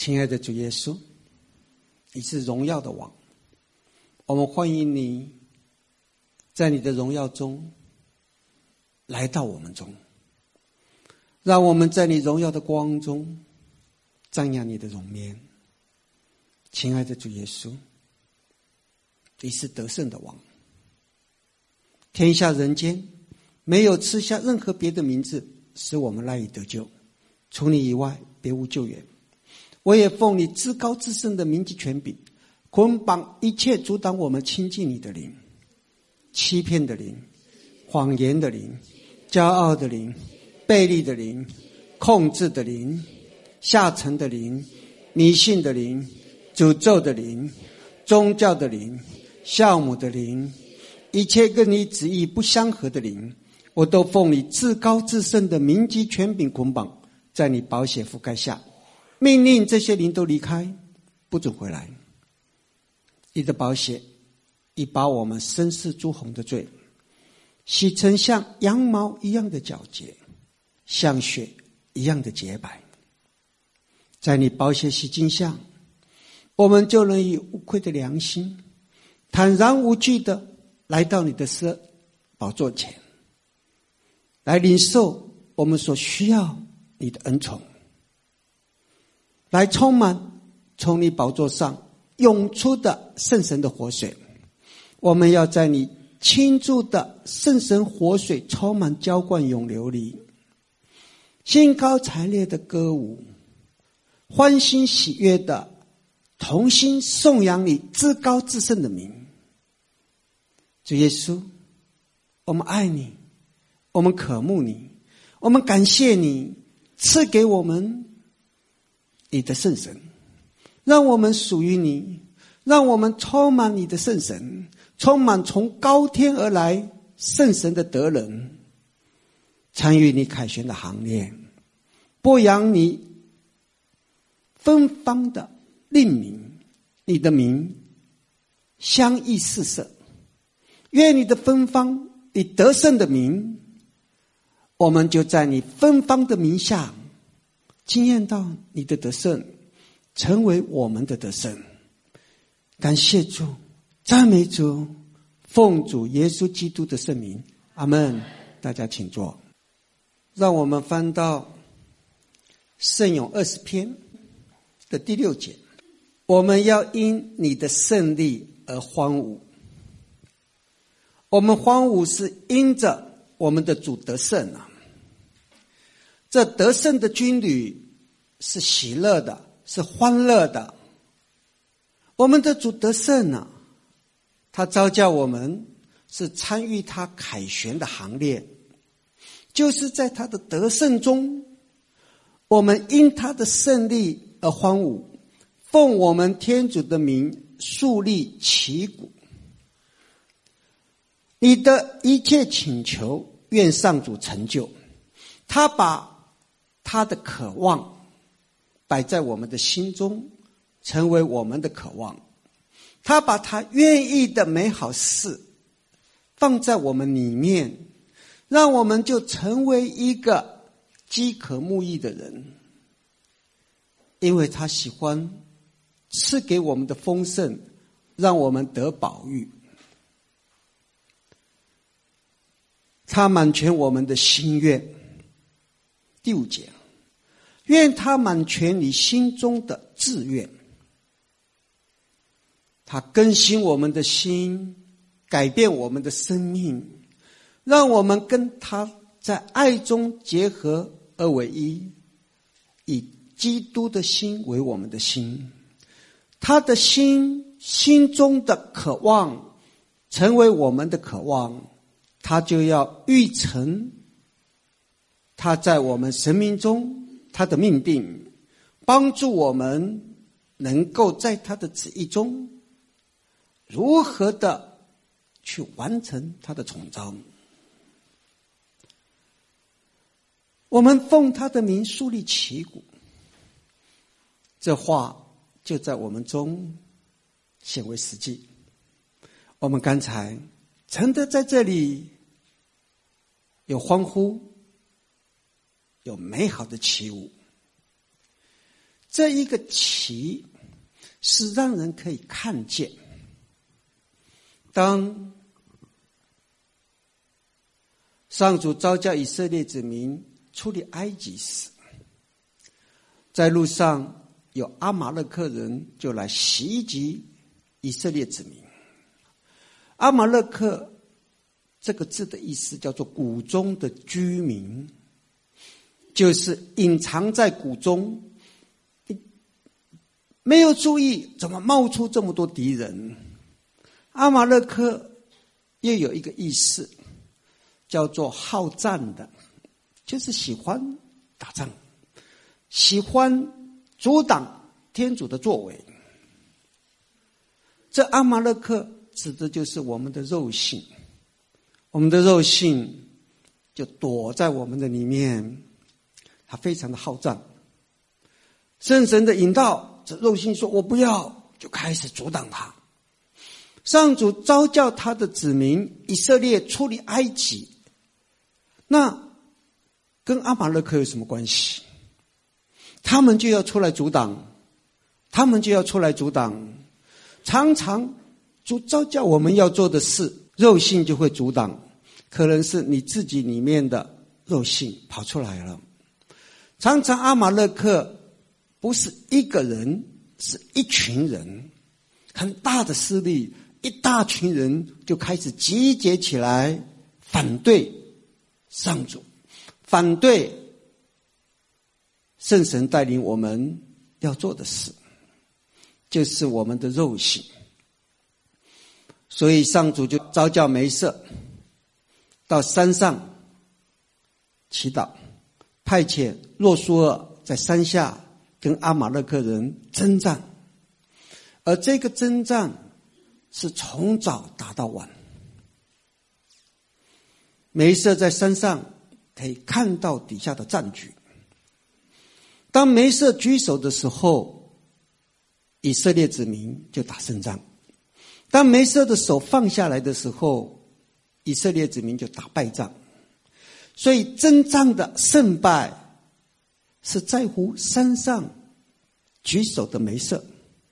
亲爱的主耶稣，你是荣耀的王，我们欢迎你在你的荣耀中来到我们中，让我们在你荣耀的光中瞻仰你的容面。亲爱的主耶稣，你是得胜的王，天下人间没有赐下任何别的名字使我们赖以得救，除你以外别无救援。我也奉你至高至圣的名及权柄，捆绑一切阻挡我们亲近你的灵，欺骗的灵，谎言的灵，骄傲的灵，悖逆的灵，控制的灵，下沉的灵，迷信的灵，诅咒的灵，宗教的灵，酵母的灵，一切跟你旨意不相合的灵，我都奉你至高至圣的名及权柄捆绑在你宝血覆盖下，命令这些灵都离开，不准回来。你的宝血已把我们深似朱红的罪洗成像羊毛一样的皎洁，像雪一样的洁白。在你宝血洗净下，我们就能以无愧的良心坦然无惧的来到你的宝座前，来领受我们所需要你的恩宠，来充满从你宝座上涌出的圣神的活水。我们要在你倾注的圣神活水充满浇灌涌流里，兴高采烈的歌舞，欢欣喜悦的同心颂扬你至高至圣的名。主耶稣，我们爱你，我们渴慕你，我们感谢你赐给我们你的圣神，让我们属于你，让我们充满你的圣神，充满从高天而来圣神的德能，参与你凯旋的行列，播扬你芬芳的令名，你的名香溢四射。愿你的芬芳，你得胜的名，我们就在你芬芳的名下经验到你的得胜，成为我们的得胜。感谢主，赞美主，奉主耶稣基督的圣名，阿们。大家请坐。让我们翻到圣咏20篇的第6节，我们要因你的胜利而欢舞。我们欢舞是因着我们的主得胜啊！这得胜的军旅是喜乐的，是欢乐的。我们的主得胜啊，他召叫我们是参与他凯旋的行列，就是在他的得胜中，我们因他的胜利而欢舞，奉我们天主的名竖立旗鼓。你的一切请求愿上主成就，他把他的渴望摆在我们的心中，成为我们的渴望。他把他愿意的美好事放在我们里面，让我们就成为一个饥渴慕义的人。因为他喜欢赐给我们的丰盛，让我们得饱飫。他满全我们的心愿。第5节，愿他满全你心中的志愿。他更新我们的心，改变我们的生命，让我们跟他在爱中结合而为一，以基督的心为我们的心。他的心中的渴望成为我们的渴望，他就要预成他在我们生命中他的命定，帮助我们能够在他的旨意中如何的去完成他的统召。我们奉他的名树立旗鼓，这话就在我们中显为实际。我们刚才真的在这里有欢呼，有美好的起舞。 这一个旗是让人可以看见，当上主召叫以色列子民出离埃及时，在路上有阿玛勒克人就来袭击以色列子民。阿玛勒克这个字的意思叫做谷中的居民，就是隐藏在谷中，没有注意怎么冒出这么多敌人。阿玛勒克又有一个意思叫做好战的，就是喜欢打仗，喜欢阻挡天主的作为。这阿玛勒克指的就是我们的肉性，我们的肉性就躲在我们的里面，他非常的好战。圣神的引导，这肉性说我不要，就开始阻挡他。上主召叫他的子民以色列出离埃及，那跟阿玛勒克有什么关系？他们就要出来阻挡，常常主召叫我们要做的事，肉性就会阻挡，可能是你自己里面的肉性跑出来了。常常阿玛勒克不是一个人，是一群人，很大的势力，一大群人就开始集结起来反对上主，反对圣神带领我们要做的事，就是我们的肉性。所以上主就召叫梅瑟到山上祈祷，派遣若苏尔在山下跟阿玛勒克人征战，而这个征战是从早打到晚。梅瑟在山上可以看到底下的战局，当梅瑟举手的时候，以色列子民就打胜仗；当梅瑟的手放下来的时候，以色列子民就打败仗。所以征战的胜败是在乎山上举手的梅瑟。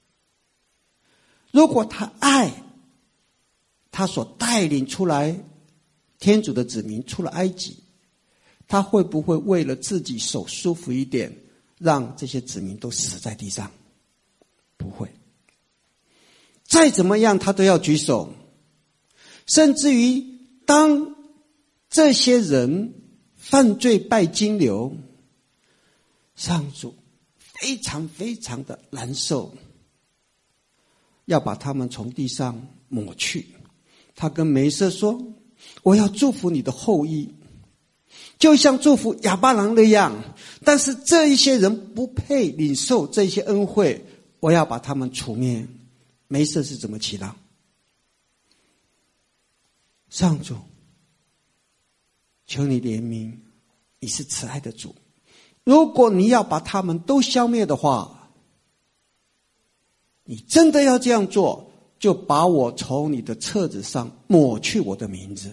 如果他爱他所带领出来天主的子民出了埃及，他会不会为了自己手舒服一点，让这些子民都死在地上？不会。再怎么样他都要举手，甚至于当这些人犯罪拜金牛，上主非常非常的难受，要把他们从地上抹去。他跟梅瑟说，我要祝福你的后裔，就像祝福亚巴郎那样，但是这一些人不配领受这些恩惠，我要把他们除灭。梅瑟是怎么祈祷？上主，求你怜悯，你是慈爱的主，如果你要把他们都消灭的话，你真的要这样做，就把我从你的册子上抹去我的名字，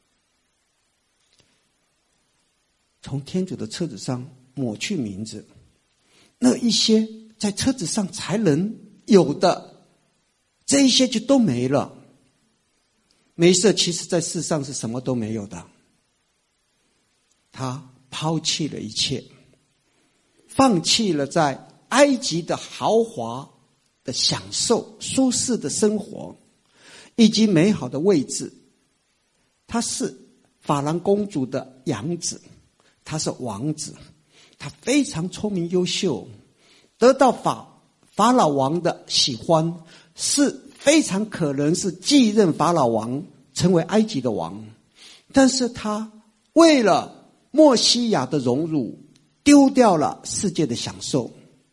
从天主的册子上抹去名字，那一些在册子上才能有的，这一些就都没了。梅瑟其实在世上是什么都没有的，他抛弃了一切，放弃了在埃及的豪华的享受、舒适的生活以及美好的位置。他是法兰公主的养子，他是王子，他非常聪明优秀，得到法老王的喜欢，是非常可能是继任法老王，成为埃及的王。但是他为了默西亚的荣辱，丢掉了世界的享受。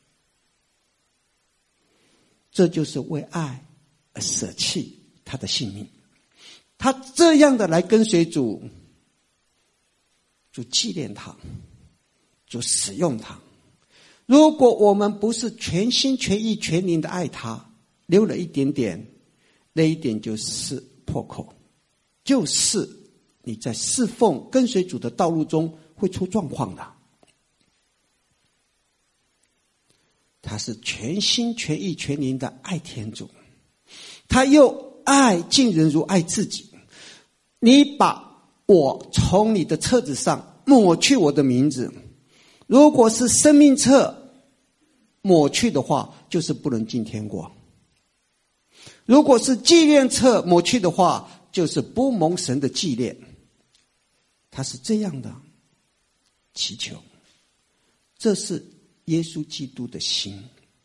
这就是为爱而舍弃他的性命。他这样的来跟随主，主纪念他，主使用他。如果我们不是全心全意全灵的爱他，留了一点点，那一点就是破口，就是你在侍奉跟随主的道路中会出状况的。 他是全心全意全灵的爱天主，他又爱敬人如爱自己。你把我从你的册子上抹去我的名字，如果是生命册抹去的话，就是不能进天国；如果是纪念册抹去的话，就是不蒙神的纪念。他是这样的祈求，这是耶稣基督的心。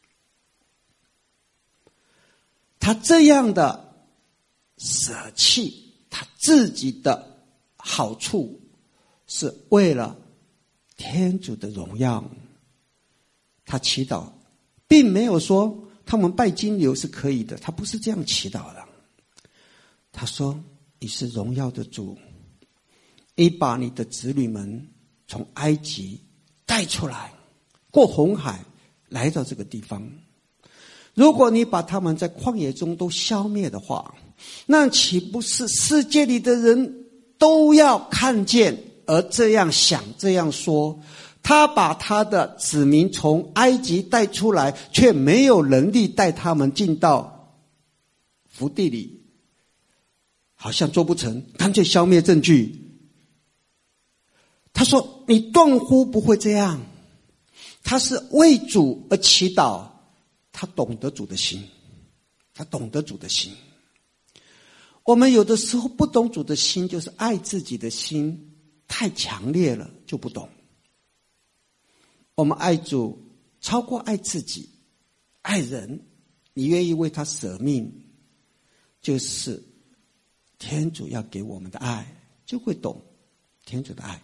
他这样的舍弃他自己的好处，是为了天主的荣耀。他祈祷并没有说他们拜金牛是可以的，他不是这样祈祷的。他说，你是荣耀的主，你把你的子女们从埃及带出来，过红海来到这个地方。如果你把他们在旷野中都消灭的话，那岂不是世界里的人都要看见，而这样想这样说，他把他的子民从埃及带出来，却没有能力带他们进到福地里，好像做不成，干脆消灭证据。他说，你断乎不会这样。他是为主而祈祷，他懂得主的心，他懂得主的心。我们有的时候不懂主的心，就是爱自己的心太强烈了，就不懂。我们爱主超过爱自己，爱人，你愿意为他舍命，就是天主要给我们的爱，就会懂天主的爱。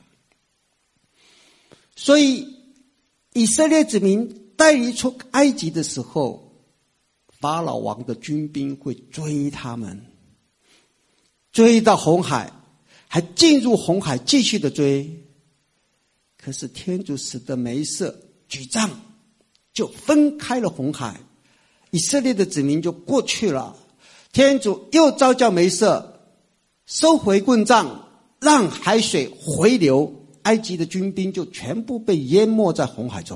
所以以色列子民带离出埃及的时候，法老王的军兵会追他们，追到红海，还进入红海继续的追。可是天主使得梅瑟举杖，就分开了红海，以色列的子民就过去了。天主又召叫梅瑟收回棍杖，让海水回流，埃及的军兵就全部被淹没在红海中。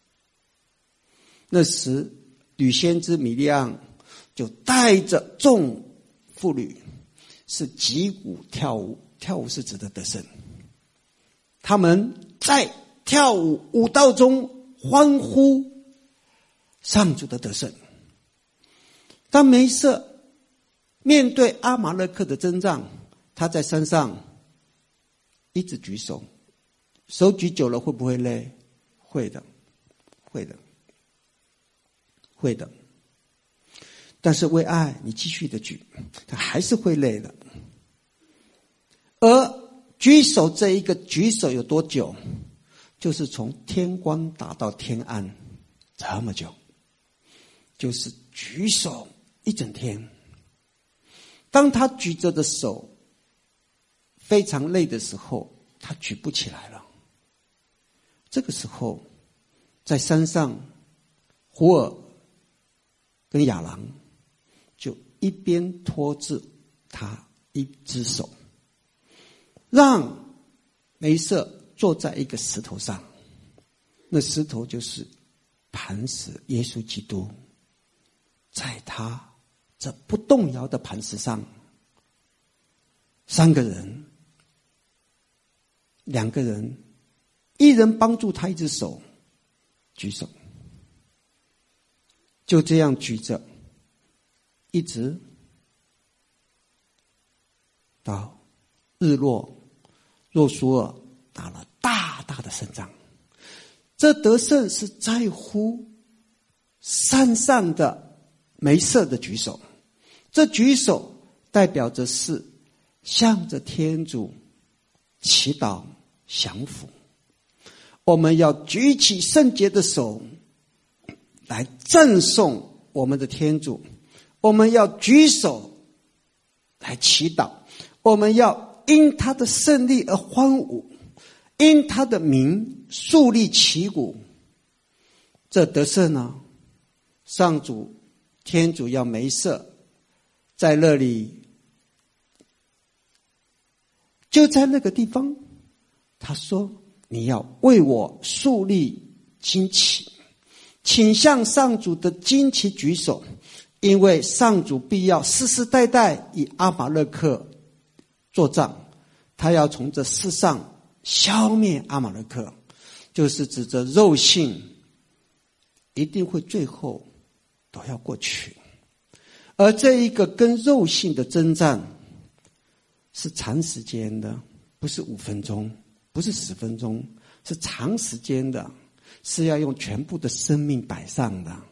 那时女先知米利暗就带着众妇女，是击鼓跳舞，跳舞是指的得胜。他们在跳舞舞蹈中欢呼上主的得胜。当梅瑟面对阿玛勒克的征战，他在山上一直举手，手举久了会不会累？会的，会的，会的。但是为爱，你继续的举，他还是会累的。而举手这一个举手有多久？就是从天光打到天暗，这么久，就是举手一整天。当他举着的手非常累的时候，他举不起来了。这个时候，在山上，胡尔跟亚郎就一边拖着他一只手，让梅瑟坐在一个石头上，那石头就是磐石耶稣基督，在他这不动摇的磐石上，三个人，两个人，一人帮助他一只手举手，就这样举着，一直到日落，若苏尔打了大大的胜仗。这得胜是在乎山上的梅瑟的举手，这举手代表着是向着天主祈祷降服。我们要举起圣洁的手来赞颂我们的天主，我们要举手来祈祷，我们要因他的胜利而欢舞，因他的名树立旗鼓。这得胜呢，上主天主要梅瑟在那里，就在那个地方，他说你要为我树立旌旗， 请向上主的旌旗举手，因为上主必要世世代代以阿玛勒克作战，他要从这世上消灭阿玛勒克，就是指着肉性一定会最后都要过去。而这一个跟肉性的征战是长时间的，不是5分钟，不是10分钟，是长时间的，是要用全部的生命摆上的。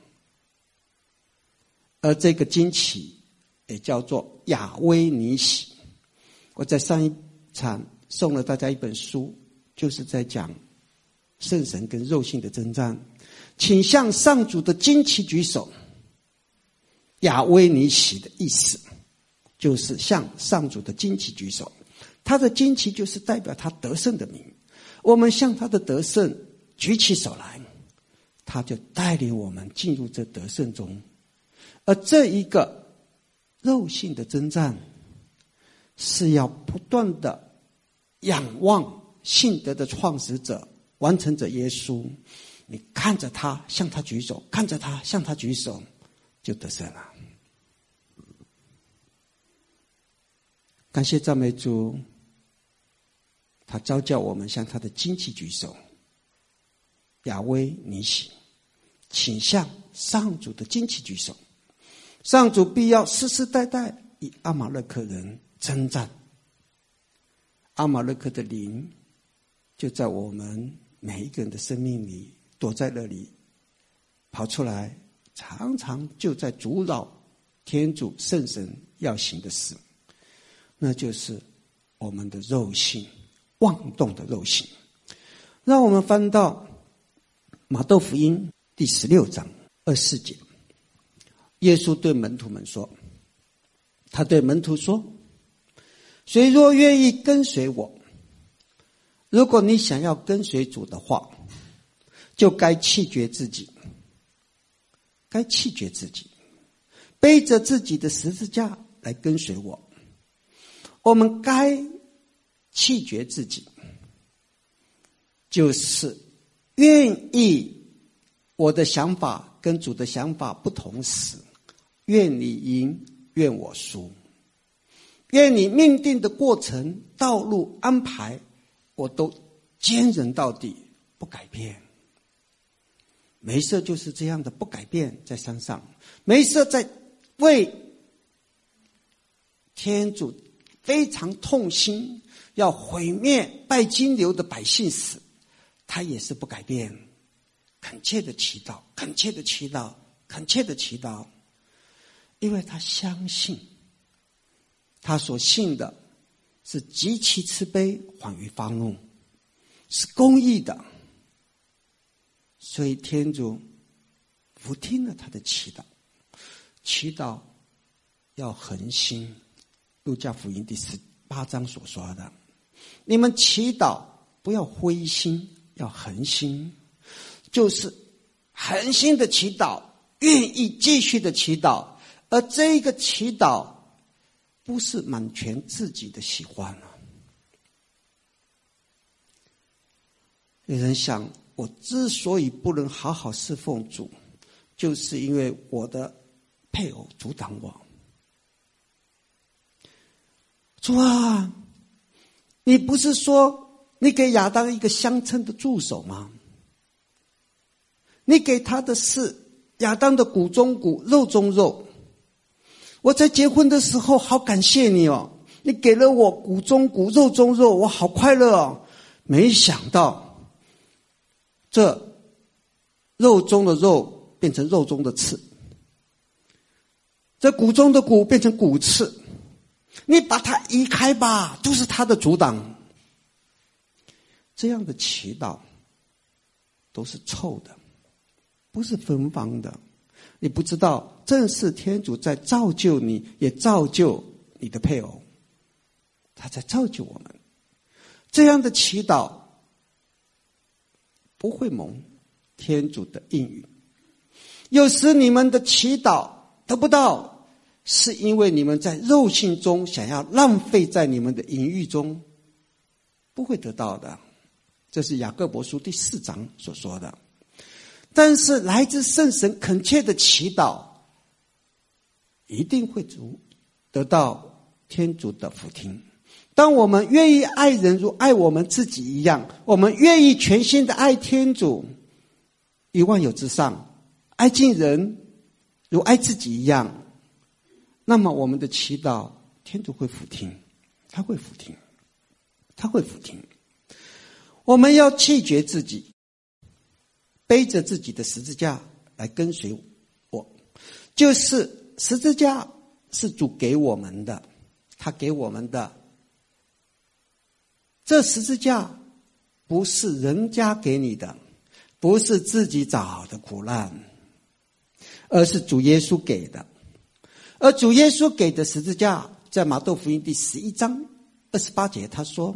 而这个旌旗也叫做亚威尼喜。我在上一场送了大家一本书，就是在讲圣神跟肉性的征战。请向上主的旌旗举手。亚威尼喜的意思就是向上主的旌旗举手，他的旌旗就是代表他得胜的名。我们向他的得胜举起手来，他就带领我们进入这得胜中。而这一个肉性的征战是要不断的仰望信德的创始者、完成者耶稣，你看着他向他举手，看着他向他举手，就得胜了。感谢赞美主，他召叫我们向他的旌旗举手。亚威尼喜，请向上主的旌旗举手。上主必要世世代代以阿玛勒克人征战。阿玛勒克的灵就在我们每一个人的生命里，躲在那里跑出来，常常就在阻扰天主圣神要行的事，那就是我们的肉性，妄动的肉性。让我们翻到马窦福音第16章24节，耶稣对门徒们说，他对门徒说，谁若愿意跟随我，如果你想要跟随主的话，就该弃绝自己，背着自己的十字架来跟随我。我们该弃绝自己，就是愿意我的想法跟主的想法不同时，愿你赢，愿我输，愿你命定的过程、道路安排，我都坚忍到底，不改变。梅瑟就是这样的不改变，在山上，梅瑟在为天主非常痛心要毁灭拜金牛的百姓时，他也是不改变，恳切的祈祷，恳切的祈祷，恳切的祈祷，因为他相信，他所信的是极其慈悲，缓于发怒，是公义的，所以天主俯听了他的祈祷，祈祷要恒心。路加福音第18章所说的，你们祈祷不要灰心，要恒心，就是恒心的祈祷，愿意继续的祈祷，而这个祈祷不是满全自己的喜欢啊。有人想，我之所以不能好好侍奉主，就是因为我的配偶阻挡我。主啊，你不是说你给亚当一个相称的助手吗？你给他的是亚当的骨中骨，肉中肉。我在结婚的时候好感谢你哦，你给了我骨中骨，肉中肉，我好快乐哦。没想到这肉中的肉变成肉中的刺，这骨中的骨变成骨刺，你把它移开吧，就是他的阻挡。这样的祈祷都是臭的，不是芬芳的。你不知道，正是天主在造就你，也造就你的配偶，他在造就我们。这样的祈祷不会蒙天主的应允。有时你们的祈祷得不到，是因为你们在肉性中想要浪费在你们的淫欲中，不会得到的。这是雅各伯书第4章所说的。 但是来自圣神恳切的祈祷，一定会得到天主的俯听。当我们愿意爱人如爱我们自己一样，我们愿意全心的爱天主，以万有之上，爱近人如爱自己一样，那么我们的祈祷，天主会俯听，他会俯听，他会俯听。我们要弃绝自己，背着自己的十字架来跟随我，就是十字架是主给我们的，他给我们的。这十字架不是人家给你的，不是自己找的苦难，而是主耶稣给的。而主耶稣给的十字架，在马窦福音第11章28节他说，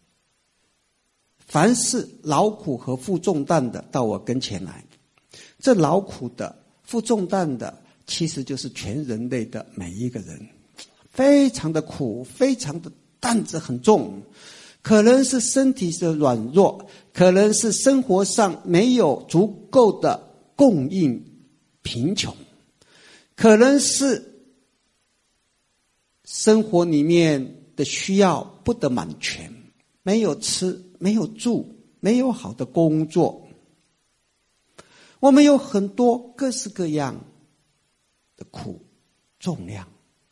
凡是劳苦和负重担的，到我跟前来。这劳苦的、负重担的，其实就是全人类的每一个人，非常的苦，非常的担子很重，可能是身体的软弱，可能是生活上没有足够的供应，贫穷，可能是生活里面的需要不得满全，没有吃，没有住，没有好的工作。我们有很多各式各样的苦重量。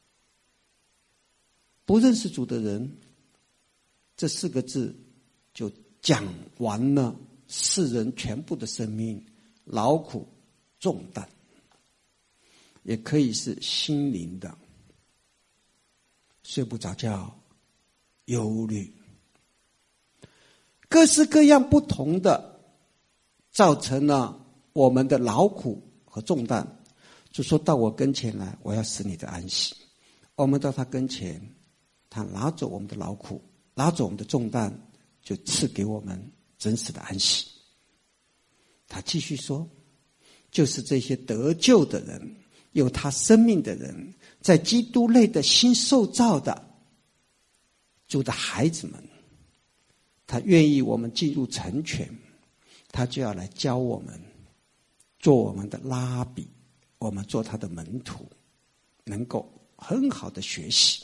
不认识主的人，这4个字就讲完了世人全部的生命，劳苦重担，也可以是心灵的，睡不着觉，忧虑，各式各样不同的，造成了我们的劳苦和重担。就说到我跟前来，我要使你的安息。我们到他跟前，他拿走我们的劳苦，拿走我们的重担，就赐给我们真实的安息。他继续说，就是这些得救的人，有他生命的人，在基督内的新受造的主的孩子们，他愿意我们进入成全，他就要来教我们，做我们的拉比，我们做他的门徒，能够很好的学习。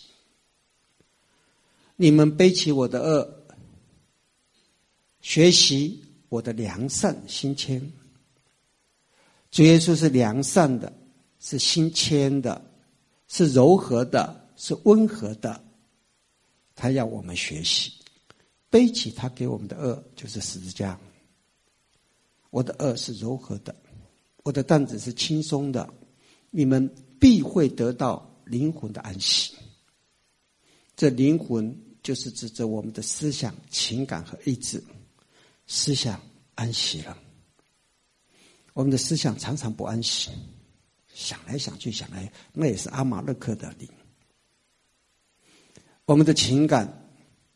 你们背起我的恶，学习我的良善心谦。主耶稣是良善的，是心谦的，是柔和的，是温和的。他要我们学习背起他给我们的恶，就是十字架。我的恶是柔和的，我的担子是轻松的，你们必会得到灵魂的安息。这灵魂就是指着我们的思想、情感和意志。思想安息了，我们的思想常常不安息，想来想去想来，那也是阿马勒克的灵。我们的情感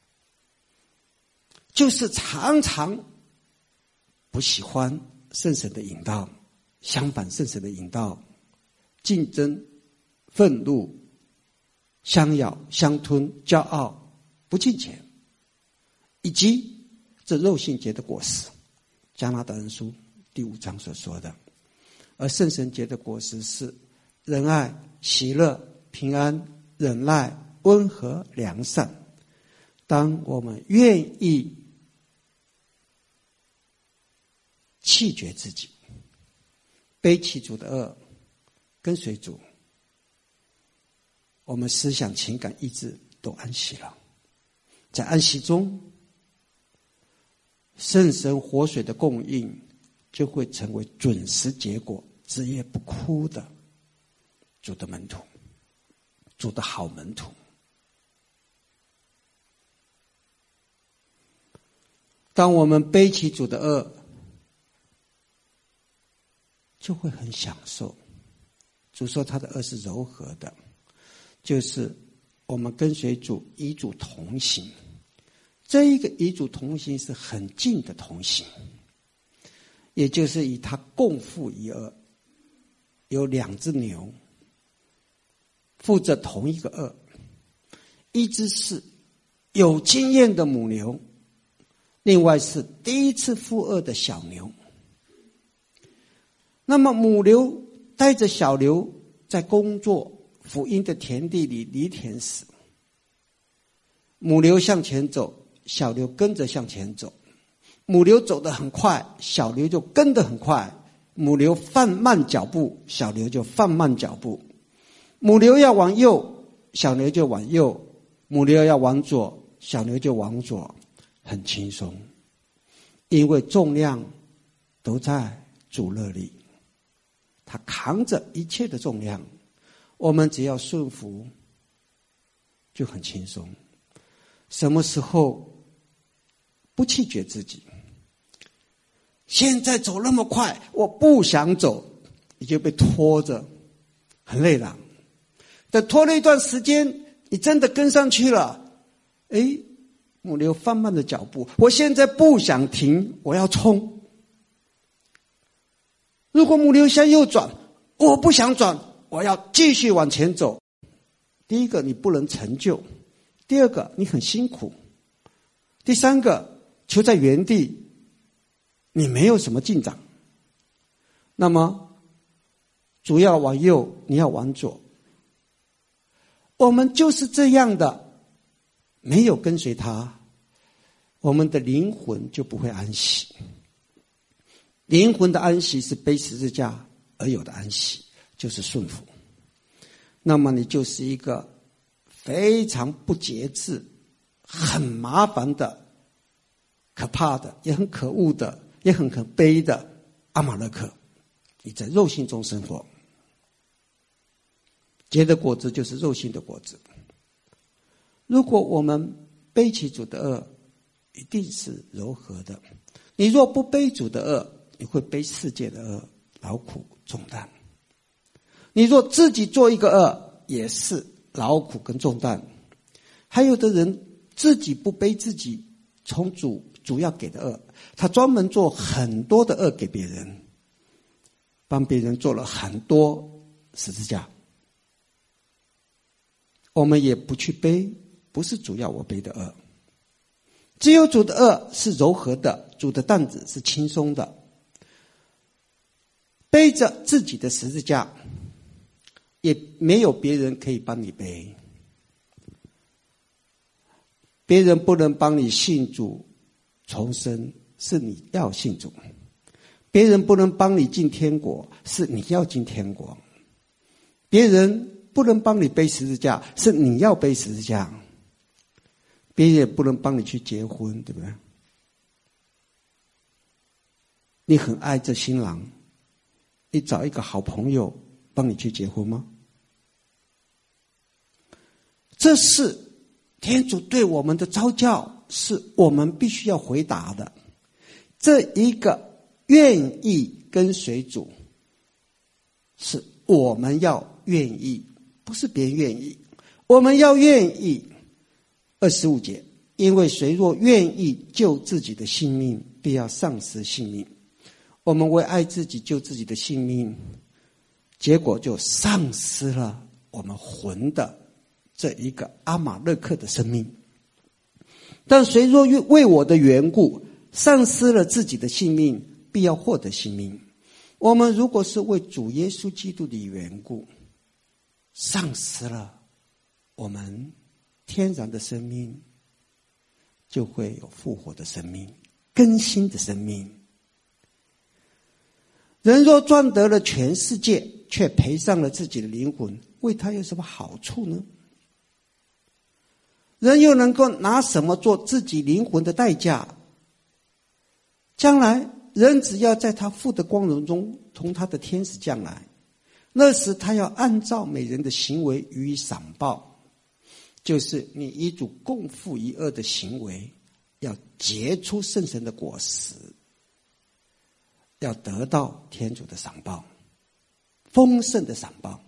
就是常常不喜欢圣神的引导，相反圣神的引导，竞争、愤怒、相咬、相吞、骄傲、不敬虔，以及这肉性节的果实，加拉达人书第5章所说的。而圣神节的果实是仁爱、喜乐、平安、忍耐、温和、良善。当我们愿意弃绝自己，背起主的恶，跟随主，我们思想、情感、意志都安息了。在安息中，圣神活水的供应就会成为准时结果、枝叶不枯的主的门徒，主的好门徒。当我们背起主的恶，就会很享受。主说他的恶是柔和的，就是我们跟随主，与主同行。这一个与主同行是很近的同行，也就是与他共负一恶。有2只牛负着同一个恶，一只是有经验的母牛，另外是第一次负恶的小牛。 那么母牛带着小牛在工作福音的田地里犁田时，母牛向前走，小牛跟着向前走。母牛走得很快，小牛就跟得很快。母牛放慢脚步，小牛就放慢脚步。母牛要往右，小牛就往右；母牛要往左，小牛就往左，很轻松，因为重量都在主那里，他扛着一切的重量，我们只要顺服，就很轻松。什么时候不弃绝自己？现在走那么快，我不想走，你就被拖着，很累了。等拖了一段时间，你真的跟上去了，母牛放慢了脚步，我现在不想停，我要冲。如果母牛向右转，我不想转，我要继续往前走。第一个，你不能成就；第二个，你很辛苦；第三个，求在原地，你没有什么进展。那么主要往右，你要往左。我们就是这样的，没有跟随他，我们的灵魂就不会安息。灵魂的安息是背十字架而有的安息，就是顺服。那么你就是一个非常不节制、很麻烦的、可怕的、也很可恶的、也很可悲的阿玛勒克。你在肉性中生活，结的果子就是肉性的果子。如果我们背起主的恶，一定是柔和的。你若不背主的恶，你会背世界的恶，劳苦重担。你若自己做一个恶，也是劳苦跟重担。还有的人自己不背自己从主要给的恶，他专门做很多的恶给别人，帮别人做了很多十字架。我们也不去背，不是主要我背的恶。只有主的恶是柔和的，主的担子是轻松的。背着自己的十字架，也没有别人可以帮你背。别人不能帮你信主重生，是你要信主。别人不能帮你进天国，是你要进天国。别人不能帮你背十字架，是你要背十字架。别人也不能帮你去结婚，对不对？你很爱这新郎，你找一个好朋友帮你去结婚吗？这是天主对我们的召叫，是我们必须要回答的。这一个愿意跟随主，是我们要愿意，不是别人愿意，我们要愿意。25节，因为谁若愿意救自己的性命，必要丧失性命。我们为爱自己救自己的性命，结果就丧失了我们魂的这一个阿玛勒克的生命。但谁若为我的缘故丧失了自己的性命，必要获得性命。我们如果是为主耶稣基督的缘故丧失了我们天然的生命，就会有复活的生命，更新的生命。人若赚得了全世界，却赔上了自己的灵魂，为他有什么好处呢？人又能够拿什么做自己灵魂的代价？将来人只要在他父的光荣中同他的天使将来，那时他要按照每人的行为予以赏报。就是你与主共负一恶的行为，要结出圣神的果实，要得到天主的赏报，丰盛的赏报。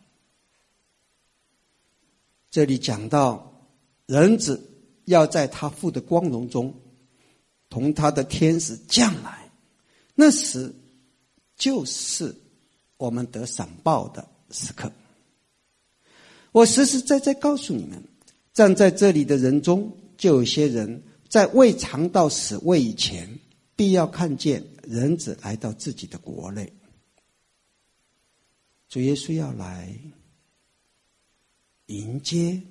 这里讲到人子要在他父的光荣中同他的天使将来，那时就是我们得赏报的时刻。我实实在在告诉你们，站在这里的人中，就有些人在未尝到死位以前，必要看见人子来到自己的国内。 主耶稣要来迎接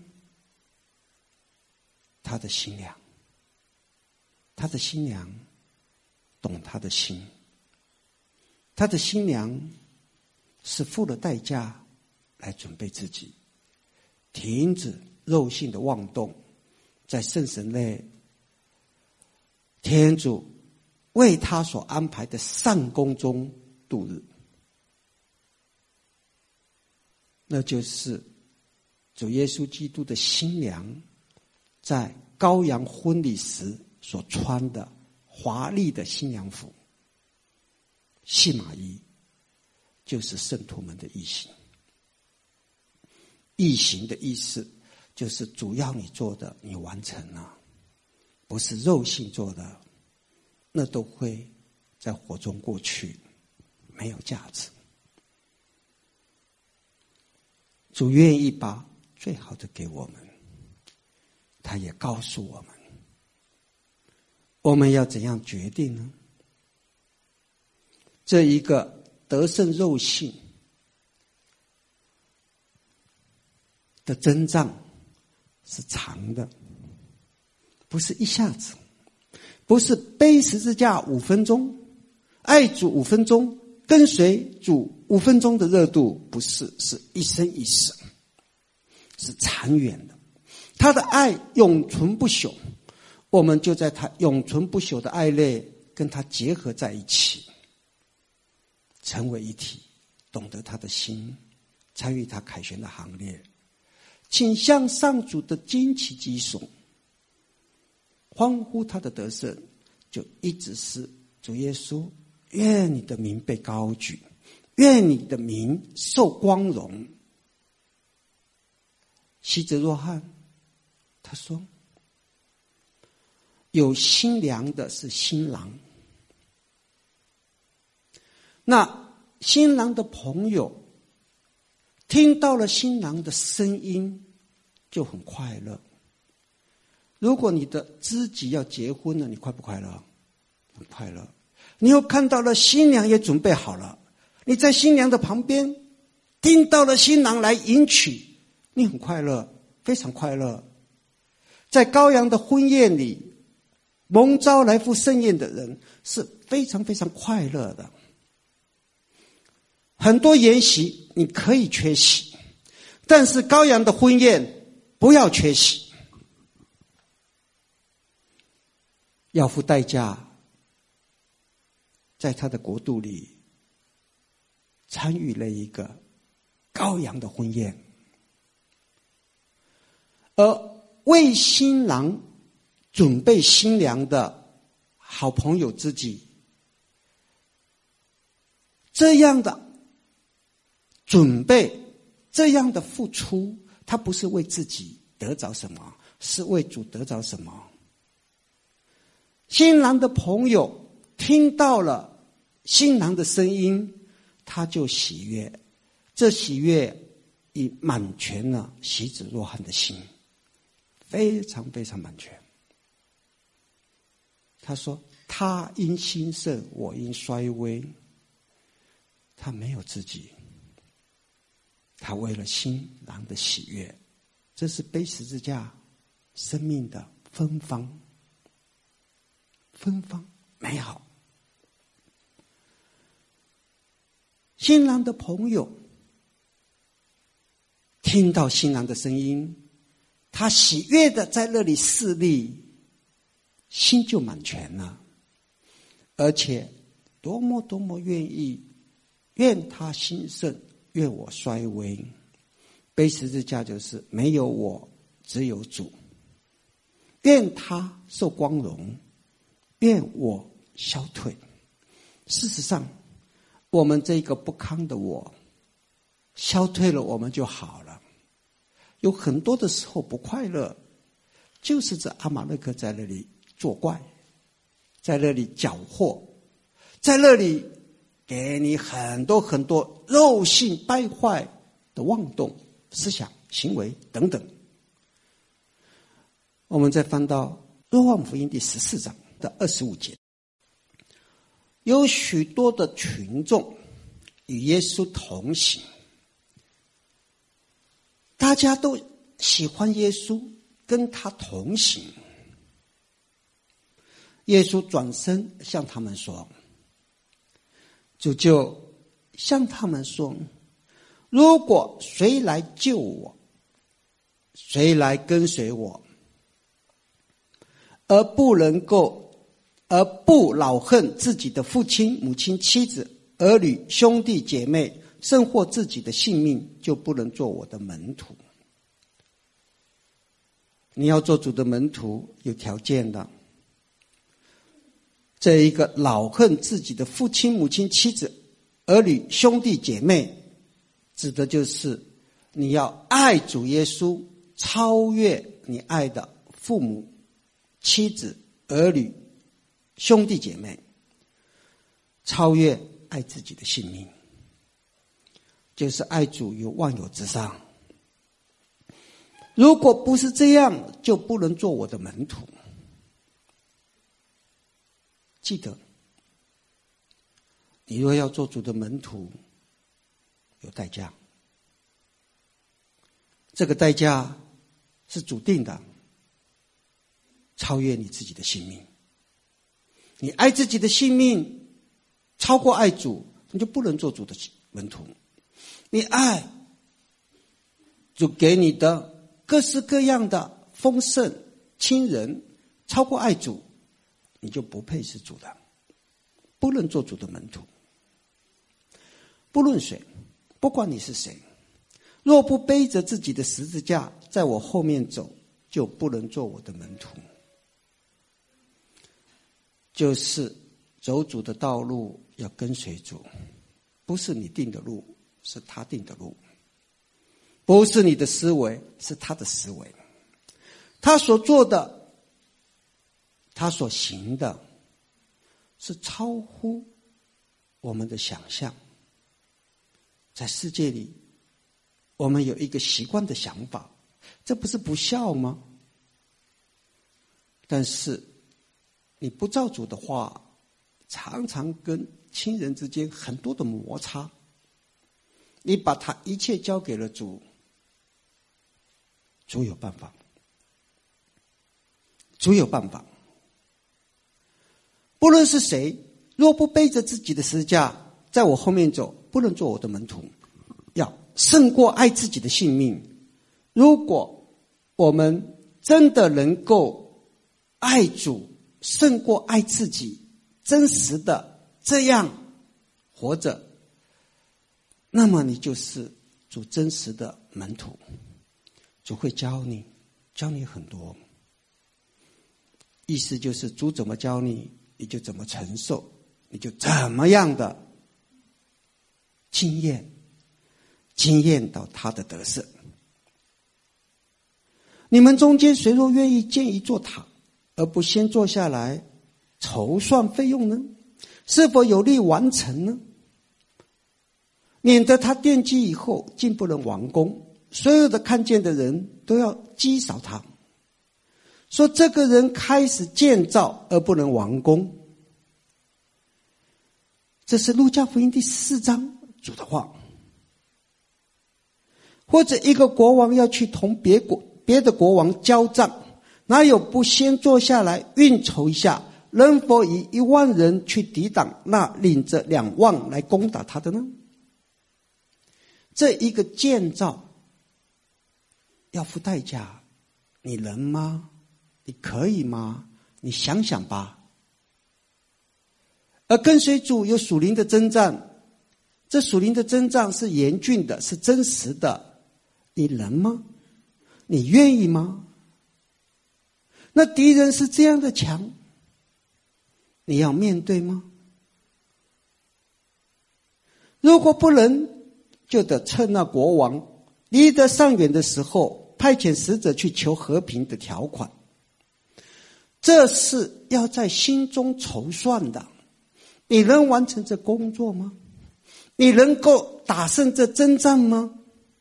他的新娘，他的新娘懂他的心，他的新娘是付了代价来准备自己，停止肉性的妄动，在圣神内，天主为他所安排的善功中度日。那就是主耶稣基督的新娘在羔羊婚礼时所穿的华丽的新娘服，细麻衣就是圣徒们的义行。义行的意思就是主要你做的你完成了，不是肉性做的，那都会在火中过去，没有价值。主愿意把最好的给我们，他也告诉我们，我们要怎样决定呢？这一个得胜肉性的征战是长的，不是一下子，不是背十字架5分钟，爱主5分钟，跟随主5分钟的热度，不是，是一生一世，是长远的。他的爱永存不朽，我们就在他永存不朽的爱内跟他结合在一起，成为一体，懂得他的心，参与他凯旋的行列，请向上主的旌旗击耸，欢呼他的得胜，就一直是主耶稣，愿你的名被高举，愿你的名受光荣。西泽若翰他说，有新娘的是新郎，那新郎的朋友听到了新郎的声音就很快乐。如果你的知己要结婚了，你快不快乐？很快乐。你又看到了新娘也准备好了，你在新娘的旁边听到了新郎来迎娶，你很快乐，非常快乐。在羔羊的婚宴里，蒙召来赴盛宴的人是非常非常快乐的。很多筵席你可以缺席，但是羔羊的婚宴不要缺席，要付代价，在他的国度里参与了一个羔羊的婚宴。而为新郎准备新娘的好朋友知己，这样的准备，这样的付出，他不是为自己得着什么，是为主得着什么。新郎的朋友听到了新郎的声音，他就喜悦，这喜悦已满全了喜子若翰的心，非常非常满全。他说，他因兴盛，我因衰微。他没有自己，他为了新郎的喜悦，这是背十字架生命的芬芳，芬芳美好。新郎的朋友听到新郎的声音，他喜悦的在那里侍立，心就满全了，而且多么多么愿意，愿他兴盛，愿我衰微。背十字架就是没有我，只有主，愿他受光荣，愿我消退。事实上，我们这个不康的我消退了，我们就好了。有很多的时候不快乐，就是这阿马勒克在那里作怪，在那里搅和，在那里给你很多很多肉性败坏的妄动、思想、行为等等。我们再翻到若望福音第14章的25节，有许多的群众与耶稣同行， 大家都喜欢耶稣，跟他同行。耶稣转身向他们说，主就向他们说，如果谁来救我，谁来跟随我，而不恼恨自己的父亲、母亲、妻子、儿女、兄弟姐妹，甚或自己的性命，就不能做我的门徒。你要做主的门徒，有条件的。这一个恼恨自己的父亲、母亲、妻子、儿女、兄弟姐妹，指的就是你要爱主耶稣，超越你爱的父母、妻子、儿女、兄弟姐妹，超越爱自己的性命，就是爱主于万有之上。如果不是这样，就不能做我的门徒。记得，你若要做主的门徒，有代价。这个代价是主定的，超越你自己的性命。你爱自己的性命超过爱主，你就不能做主的门徒。你爱主给你的各式各样的丰盛、亲人，超过爱主，你就不配是主的，不能做主的门徒。不论谁，不管你是谁，若不背着自己的十字架在我后面走，就不能做我的门徒。就是走主的道路，要跟随主，不是你定的路，是他定的路；不是你的思维，是他的思维。他所做的，他所行的，是超乎我们的想象。在世界里，我们有一个习惯的想法，这不是不孝吗？但是你不照主的话，常常跟亲人之间很多的摩擦。你把他一切交给了主，主有办法，主有办法。不论是谁，若不背着自己的十字架在我后面走，不能做我的门徒。要胜过爱自己的性命。如果我们真的能够爱主胜过爱自己，真实的这样活着，那么你就是主真实的门徒。主会教你很多。意思就是主怎么教你，你就怎么承受，你就怎么样的经验到他的得胜。你们中间谁若愿意建一座塔，而不先坐下来筹算费用呢？是否有力完成呢？免得他奠基以后竟不能完工，所有的看见的人都要讥扫他，说这个人开始建造而不能完工。这是路加福音第4章主的话。或者一个国王要去同别的国王交战，哪有不先坐下来运筹一下，能否以1万人去抵挡那领着2万来攻打他的呢？这一个建造要付代价，你能吗？你可以吗？你想想吧。而跟随主有属灵的征战，这属灵的征战是严峻的，是真实的，你能吗？你愿意吗？那敌人是这样的强，你要面对吗？如果不能，就得趁那国王离得尚远的时候，派遣使者去求和平的条款。这是要在心中筹算的。你能完成这工作吗？你能够打胜这征战吗？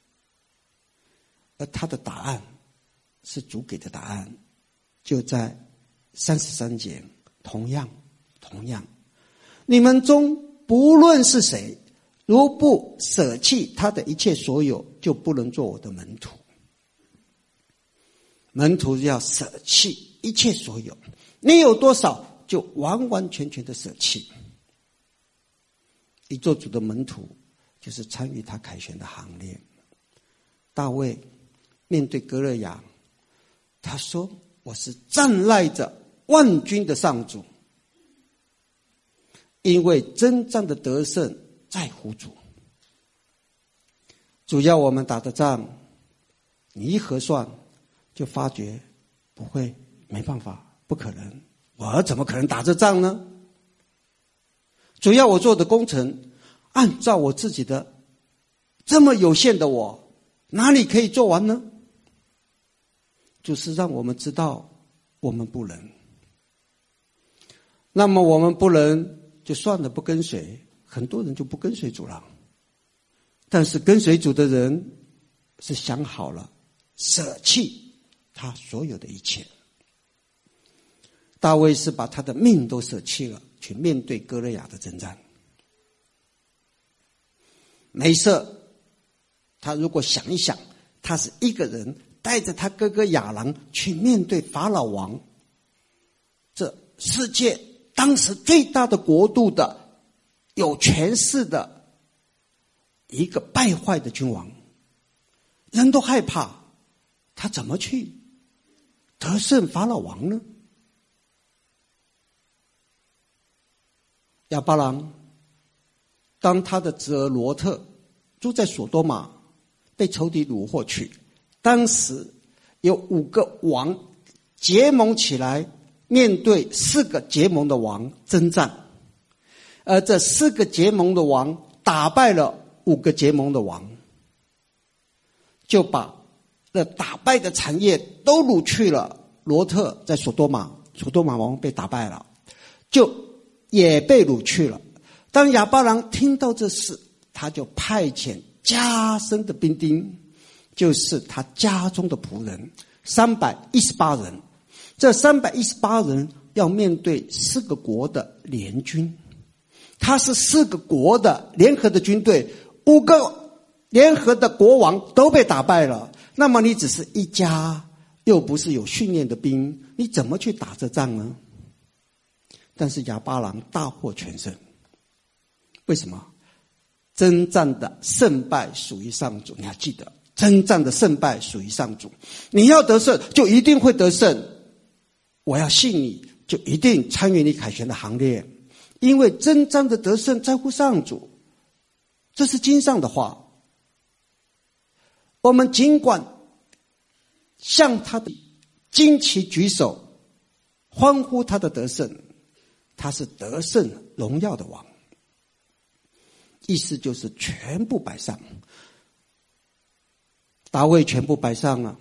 而他的答案是主给的答案，就在33节。同样，你们中不论是谁，如不舍弃他的一切所有，就不能做我的门徒。 门徒要舍弃一切所有，你有多少就完完全全的舍弃。一做主的门徒，就是参与他凯旋的行列。大卫面对歌勒雅，他说：“我是站赖着万军的上主，因为征战的得胜在乎主。主要我们打的仗，你一核算，就发觉不会，没办法，不可能，我怎么可能打这仗呢？主要我做的工程，按照我自己的这么有限的我，哪里可以做完呢？就是让我们知道我们不能。那么我们不能就算了，不跟随，很多人就不跟随主了。但是跟随主的人是想好了，舍弃他所有的一切。大卫是把他的命都舍弃了，去面对歌勒雅的征战。梅瑟，他如果想一想，他是一个人带着他哥哥亚郎去面对法老王，这世界当时最大的国度的有权势的一个败坏的君王，人都害怕，他怎么去得胜法老王呢？亚巴郎当他的侄儿罗特住在所多玛，被仇敌掳获去，当时有5个王结盟起来，面对4个结盟的王征战，而这4个结盟的王打败了5个结盟的王，就把这打败的产业都掳去了。罗特在所多玛，所多玛王被打败了，就也被掳去了。当亚巴郎听到这事，他就派遣加身的兵丁，就是他家中的仆人318人。这318人要面对4个国的联军，他是4个国的联合的军队，5个联合的国王都被打败了。那么你只是一家，又不是有训练的兵，你怎么去打这仗呢？但是亚巴郎大获全胜。为什么？征战的胜败属于上主，你要记得，征战的胜败属于上主。你要得胜，就一定会得胜。我要信你，就一定参与你凯旋的行列。因为征战的得胜在乎上主，这是经上的话。我们尽管向他的旌旗举手，欢呼他的得胜，他是得胜荣耀的王。意思就是全部摆上。大卫全部摆上了，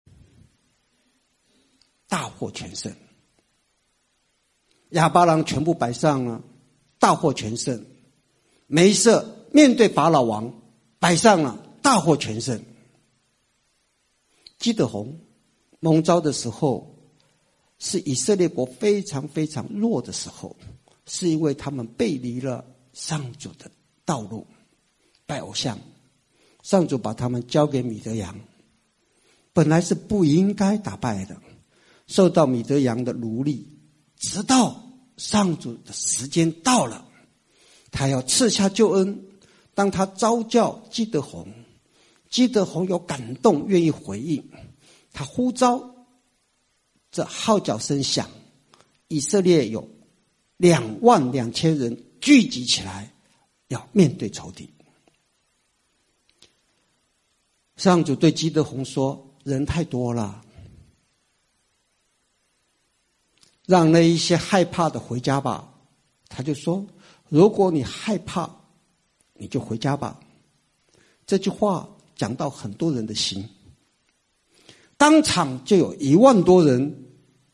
大获全胜。亚巴郎全部摆上了，大获全胜。梅瑟面对法老王摆上了，大获全胜。基德红蒙召的时候，是以色列国非常非常弱的时候，是因为他们背离了上主的道路，拜偶像。上主把他们交给米德扬，本来是不应该打败的，受到米德扬的奴隶，直到上主的时间到了，他要赐下救恩。当他召叫基德红，基德红有感动，愿意回应。他呼召，这号角声响，以色列有22000人聚集起来，要面对仇敌。上主对基德红说：人太多了，让那一些害怕的回家吧。他就说：如果你害怕，你就回家吧。这句话讲到很多人的心，当场就有1万多人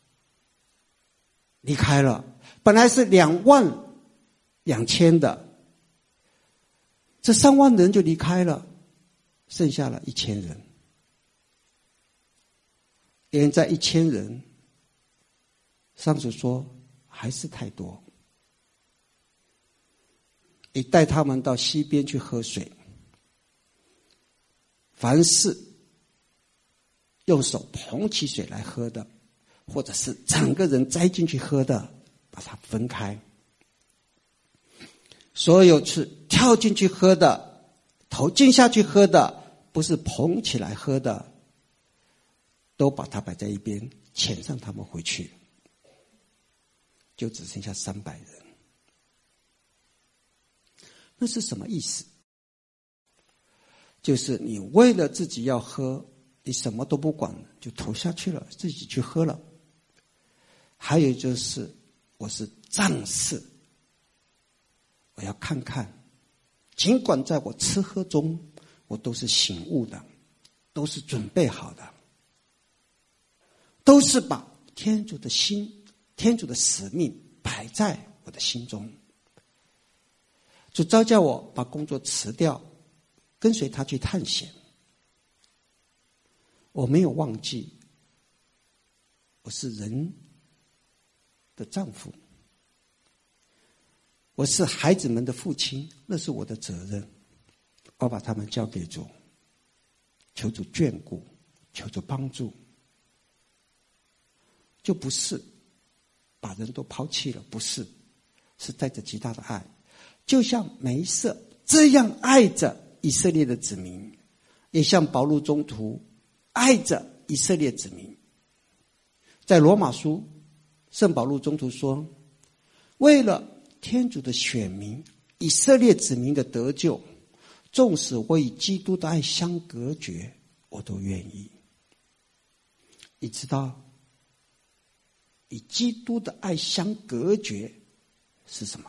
离开了。本来是22000的，这3万人就离开了，剩下了1000人。连在1000人，上主说还是太多，你带他们到溪边去喝水，凡事用手捧起水来喝的，或者是整个人栽进去喝的，把它分开。所有是跳进去喝的，头浸下去喝的，不是捧起来喝的，都把它摆在一边，遣散他们回去，就只剩下300人。那是什么意思？就是你为了自己要喝，你什么都不管，就投下去了，自己去喝了。还有就是我是战士，我要看看，尽管在我吃喝中我都是醒悟的，都是准备好的，都是把天主的心、天主的使命摆在我的心中。主召叫我把工作辞掉，跟随他去探险。我没有忘记，我是人的丈夫，我是孩子们的父亲，那是我的责任。我把他们交给主，求主眷顾，求主帮助，就不是把人都抛弃了，不是，是带着极大的爱，就像梅瑟这样爱着以色列的子民，也像保禄宗徒爱着以色列子民。在罗马书，圣保禄宗徒说，为了天主的选民以色列子民的得救，纵使我与基督的爱相隔绝，我都愿意。你知道与基督的爱相隔绝是什么？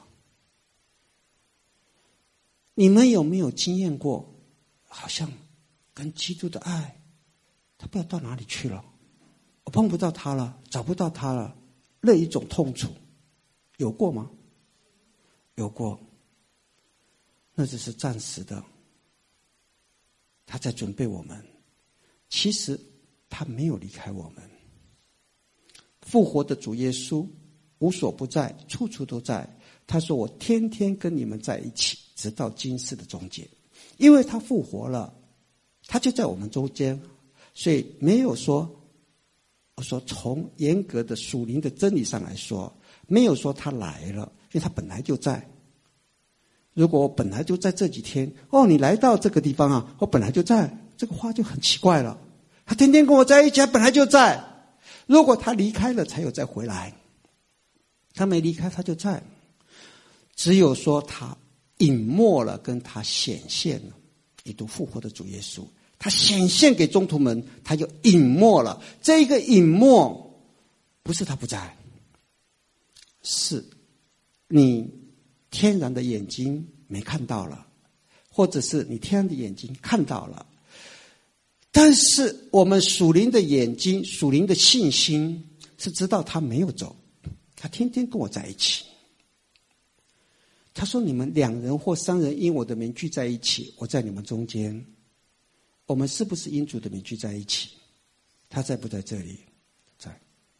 你们有没有经验过，好像跟基督的爱他不知道到哪里去了，我碰不到他了，找不到他了，那一种痛楚有过吗？有过。那只是暂时的，他在准备我们，其实他没有离开我们。复活的主耶稣无所不在，处处都在。他说，我天天跟你们在一起，直到今世的终结。因为他复活了，他就在我们中间，所以没有说，我说从严格的属灵的真理上来说，没有说他来了，因为他本来就在。如果我本来就在这几天，你来到这个地方啊，我本来就在，这个话就很奇怪了。他天天跟我在一起，他本来就在。如果他离开了才有再回来，他没离开他就在。只有说他隐没了，跟他显现了。你读复活的主耶稣，他显现给宗徒们，他就隐没了。这个隐没不是他不在，是你天然的眼睛没看到了，或者是你天然的眼睛看到了，但是我们属灵的眼睛、属灵的信心是知道他没有走，他天天跟我在一起。他说，你们2人或3人因我的名聚在一起，我在你们中间。我们是不是因主的名聚在一起？他在不在这里？在。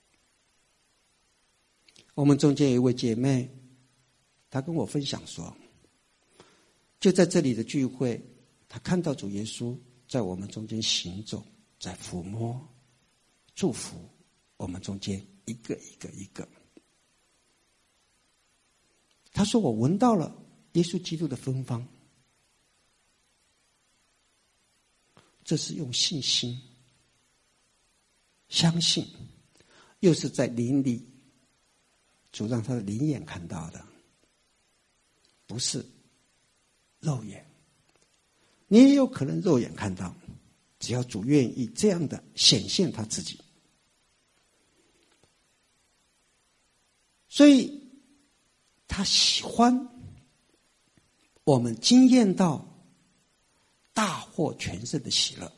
我们中间有一位姐妹，她跟我分享说，就在这里的聚会，她看到主耶稣在我们中间行走，在抚摸、祝福我们中间一个一个一个。他说，我闻到了耶稣基督的芬芳。这是用信心相信，又是在灵里主让他的灵眼看到的，不是肉眼。你也有可能肉眼看到，只要主愿意这样的显现他自己。所以他喜欢我们经验到大获全胜的喜乐。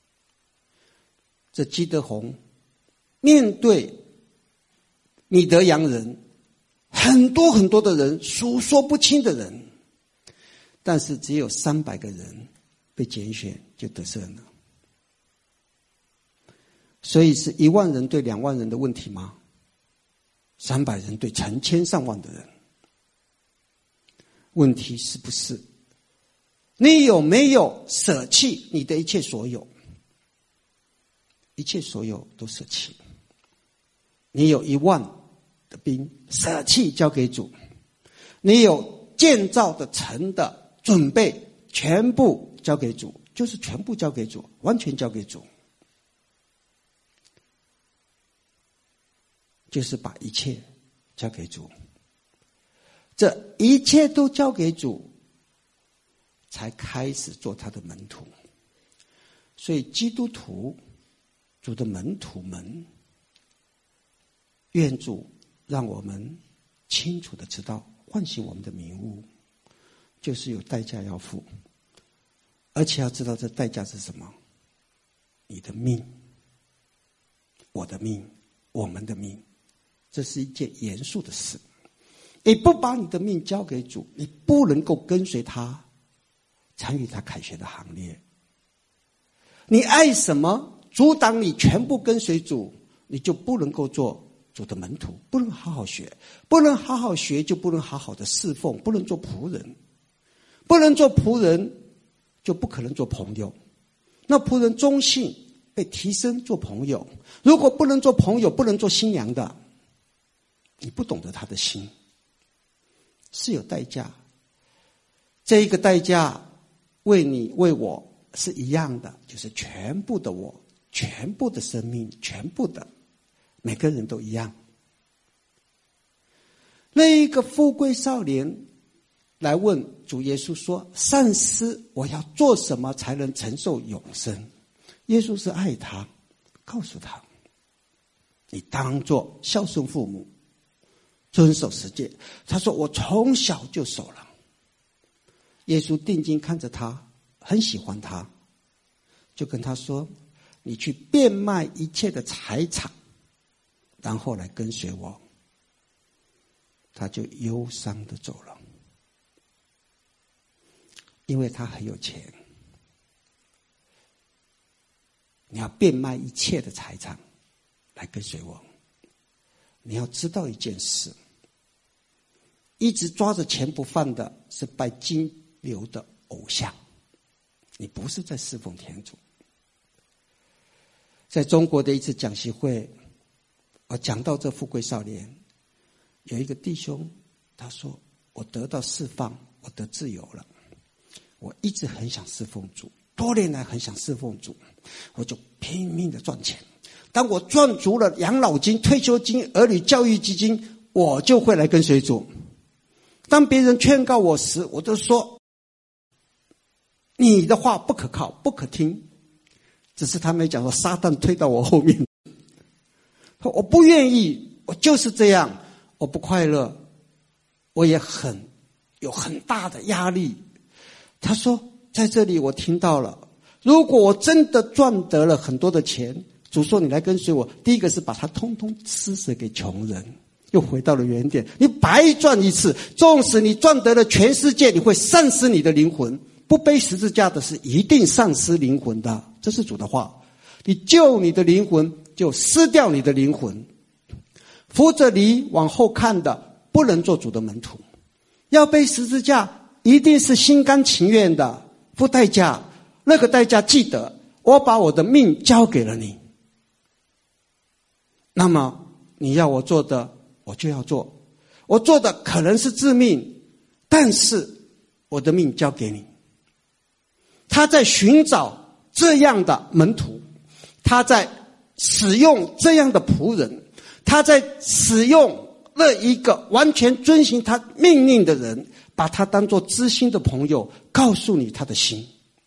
这基德红面对米德洋人，很多很多的人，数说不清的人，但是只有300个人被拣选就得胜了。所以是1万人对2万人的问题吗？300人对成千上万的人。问题是不是你有没有舍弃你的一切所有？ 一切所有都舍弃。你有10000的兵，舍弃交给主；你有建造的城的准备，全部交给主，就是全部交给主，完全交给主，就是把一切交给主。这一切都交给主，才开始做他的门徒。所以基督徒，主的门徒们，愿主让我们清楚的知道，唤醒我们的明悟，就是有代价要付，而且要知道这代价是什么。你的命，我的命，我们的命，这是一件严肃的事。你不把你的命交给主，你不能够跟随他，参与他凯旋的行列。你爱什么，阻挡你全部跟随主，你就不能够做主的门徒，不能好好学，不能好好学，就不能好好的侍奉，不能做仆人，不能做仆人，就不可能做朋友。那仆人忠信被提升做朋友，如果不能做朋友，不能做新娘的，你不懂得他的心，是有代价。这一个代价为你为我是一样的，就是全部的我，全部的生命，全部的每个人都一样。那一个富贵少年来问主耶稣说，善师，我要做什么才能承受永生？耶稣是爱他，告诉他，你当作孝顺父母，遵守10诫。他说我从小就守了。耶稣定睛看着他，很喜欢他，就跟他说，你去变卖一切的财产，然后来跟随我。他就忧伤的走了，因为他很有钱。你要变卖一切的财产来跟随我。你要知道一件事，一直抓着钱不放的是拜金流的偶像，你不是在侍奉天主。在中国的一次讲习会，我讲到这富贵少年，有一个弟兄他说，我得到释放，我得自由了，我一直很想侍奉主，多年来很想侍奉主，我就拼命的赚钱，当我赚足了养老金、退休金、儿女教育基金，我就会来跟随主。当别人劝告我时，我就说，你的话不可靠，不可听。只是他没讲说撒旦推到我后面，我不愿意，我就是这样，我不快乐，我也有很大的压力。他说，在这里我听到了，如果我真的赚得了很多的钱，主说你来跟随我，第一个是把它通通施舍给穷人，又回到了原点。你白赚一次，纵使你赚得了全世界，你会丧失你的灵魂。不背十字架的是一定丧失灵魂的，这是主的话。你救你的灵魂，就失掉你的灵魂。扶着你往后看的，不能做主的门徒。要背十字架，一定是心甘情愿的，付代价。那个代价记得，我把我的命交给了你。那么你要我做的，我就要做。我做的可能是致命，但是我的命交给你。他在寻找这样的门徒，他在使用这样的仆人，他在使用那一个完全遵行他命令的人，把他当作知心的朋友，告诉你他的心。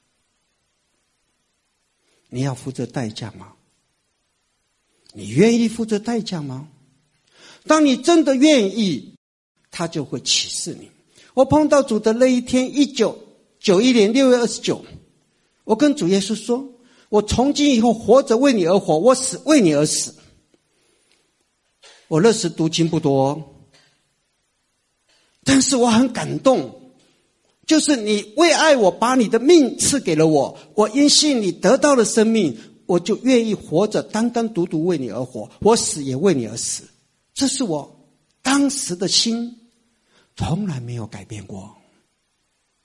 你要付这代价吗？你愿意付这代价吗？当你真的愿意，他就会启示你。我碰到主的那一天，1991年6月29，我跟主耶稣说，我从今以后活着为你而活，我死为你而死。我那时读经不多，但是我很感动，就是你为爱我，把你的命赐给了我，我因信你得到了生命，我就愿意活着单单独独为你而活，我死也为你而死。这是我当时的心，从来没有改变过。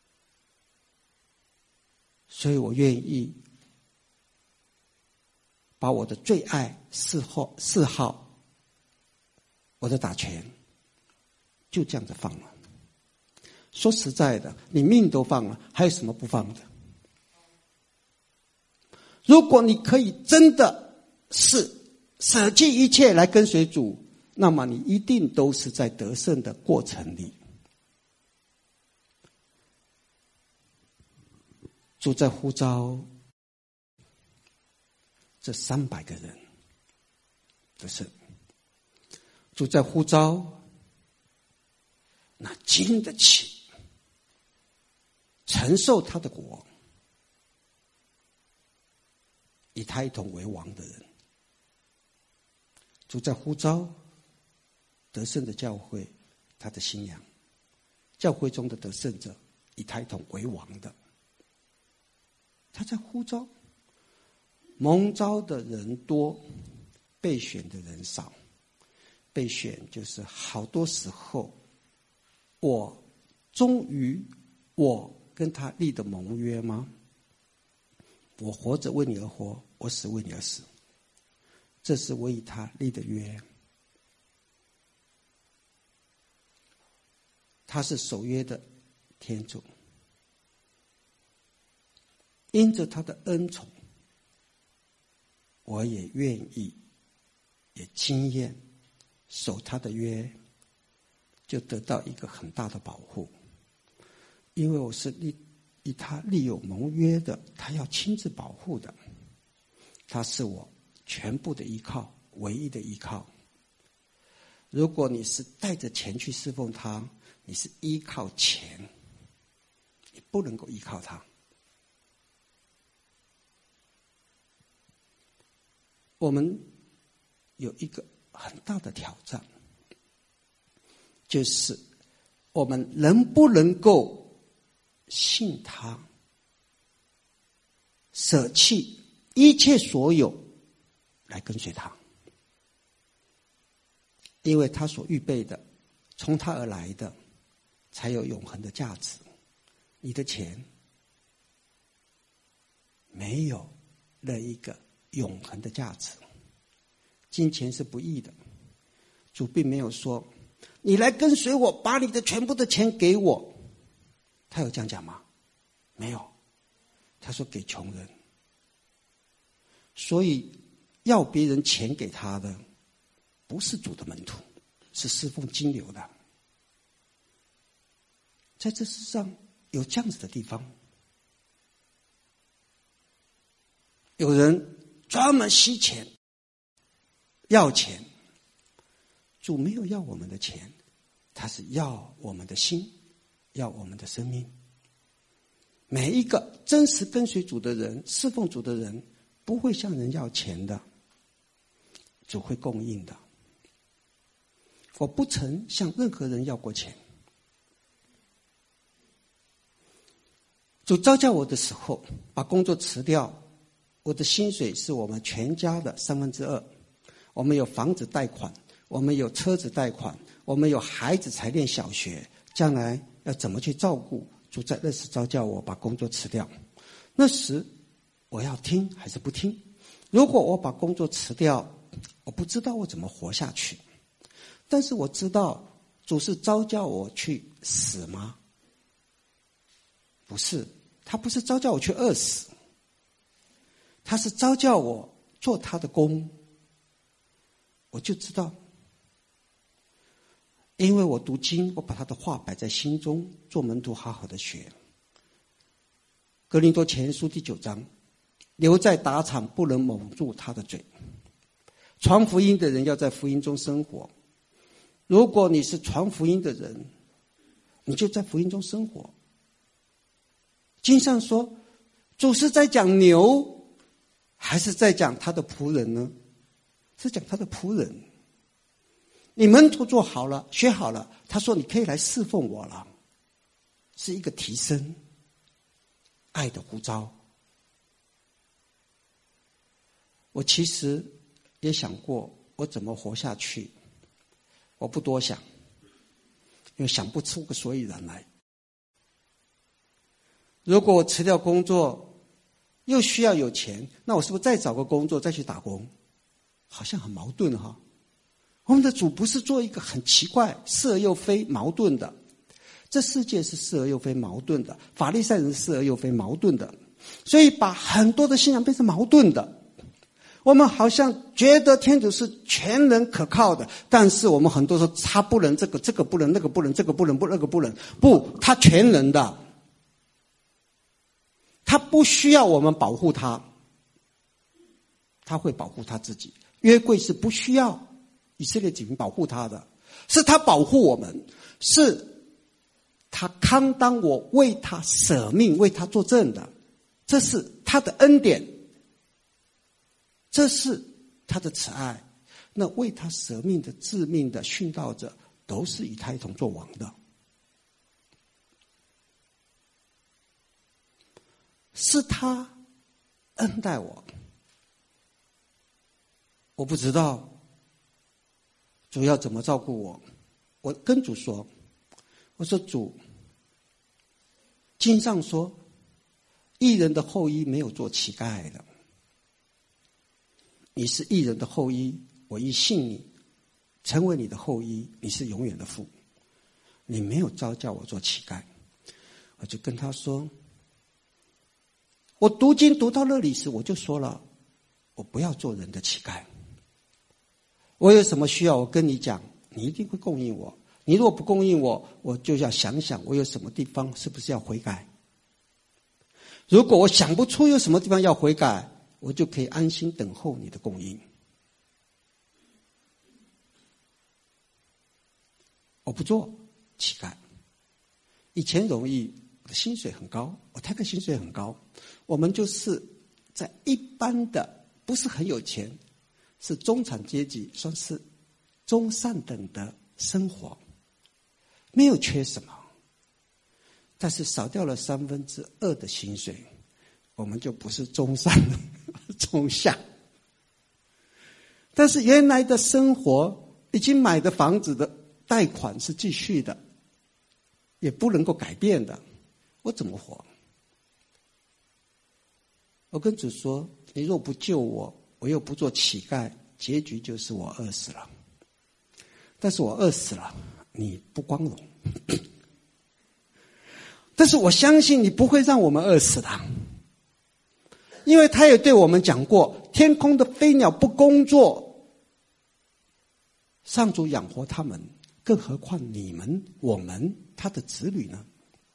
所以我愿意把我的最爱嗜好，我的打拳，就这样子放了。说实在的，你命都放了，还有什么不放的？如果你可以真的是舍弃一切来跟随主，那么你一定都是在得胜的过程里。主在呼召这300个人得胜，主在呼召那经得起承受他的国，以他一同为王的人。主在呼召得胜的教会，他的信仰，教会中的得胜者，以他一同为王的。他在呼召，蒙召的人多，被选的人少。被选就是好多时候，我忠于我跟他立的盟约吗？我活着为你而活，我死为你而死，这是我与他立的约。他是守约的天主，因着他的恩宠，我也愿意，也经验守他的约，就得到一个很大的保护。因为我是与他立有盟约的，他要亲自保护的，他是我全部的依靠，唯一的依靠。如果你是带着钱去侍奉他，你是依靠钱，你不能够依靠他。我们有一个很大的挑战，就是我们能不能够信他，舍弃一切所有来跟随他。因为他所预备的，从他而来的才有永恒的价值。你的钱没有那一个永恒的价值。金钱是不义的，主并没有说你来跟随我，把你的全部的钱给我。他有这样讲吗？没有。他说给穷人。所以要别人钱给他的，不是主的门徒，是侍奉金流的。在这世上有这样子的地方，有人专门吸钱，要钱。主没有要我们的钱，他是要我们的心，要我们的生命。每一个真实跟随主的人，侍奉主的人，不会向人要钱的，主会供应的。我不曾向任何人要过钱。主召叫我的时候，把工作辞掉，我的薪水是我们全家的2/3。我们有房子贷款，我们有车子贷款，我们有孩子才念小学，将来要怎么去照顾？主在那时召叫我把工作辞掉。那时我要听还是不听？如果我把工作辞掉，我不知道我怎么活下去。但是我知道主是召叫我去死吗？不是，他不是召叫我去饿死，他是召叫我做他的工。我就知道，因为我读经，我把他的话摆在心中，做门徒好好的学。哥林多前书第9章，留在打场不能蒙住他的嘴。传福音的人要在福音中生活。如果你是传福音的人，你就在福音中生活。经上说，主是在讲牛，还是在讲他的仆人呢？是讲他的仆人。你门徒做好了，学好了，他说你可以来侍奉我了，是一个提升，爱的呼召。我其实也想过我怎么活下去，我不多想，因为想不出个所以然来。如果我辞掉工作， 又需要有钱，那我是不是再找个工作再去打工？好像很矛盾哈。我们的主不是做一个很奇怪、是而又非、矛盾的。这世界是是而又非、矛盾的，法利赛人是而又非、矛盾的，所以把很多的信仰变成矛盾的。我们好像觉得天主是全能可靠的，但是我们很多时候他不能这个，这个不能，那个不能，这个不能，那个不能。不，他全能的，他不需要我们保护他，他会保护他自己。约柜是不需要以色列警民保护他的，是他保护我们，是他堪当我为他舍命，为他作证的，这是他的恩典，这是他的慈爱。那为他舍命的、致命的殉道者，都是与他一同作王的。是他恩待我，我不知道主要怎么照顾我。我跟主说，我说主，经上说，义人的后裔没有做乞丐的。你是义人的后裔，我亦信你，成为你的后裔，你是永远的父。你没有招叫我做乞丐。我就跟他说，我读经读到那里时，我就说了，我不要做人的乞丐。我有什么需要，我跟你讲，你一定会供应我。你如果不供应我，我就要想想我有什么地方是不是要悔改。如果我想不出有什么地方要悔改，我就可以安心等候你的供应。我不做乞丐。以前容易，我的薪水很高，我太太薪水很高，我们就是在一般的，不是很有钱，是中产阶级，算是中上等的生活，没有缺什么。但是少掉了2/3的薪水，我们就不是中上中下。但是原来的生活，已经买的房子的贷款是继续的，也不能够改变的，我怎么活？我跟主说，你若不救我，我又不做乞丐，结局就是我饿死了。但是我饿死了，你不光荣。但是我相信你不会让我们饿死的，因为他也对我们讲过，天空的飞鸟不工作，上主养活他们，更何况你们、我们他的子女呢？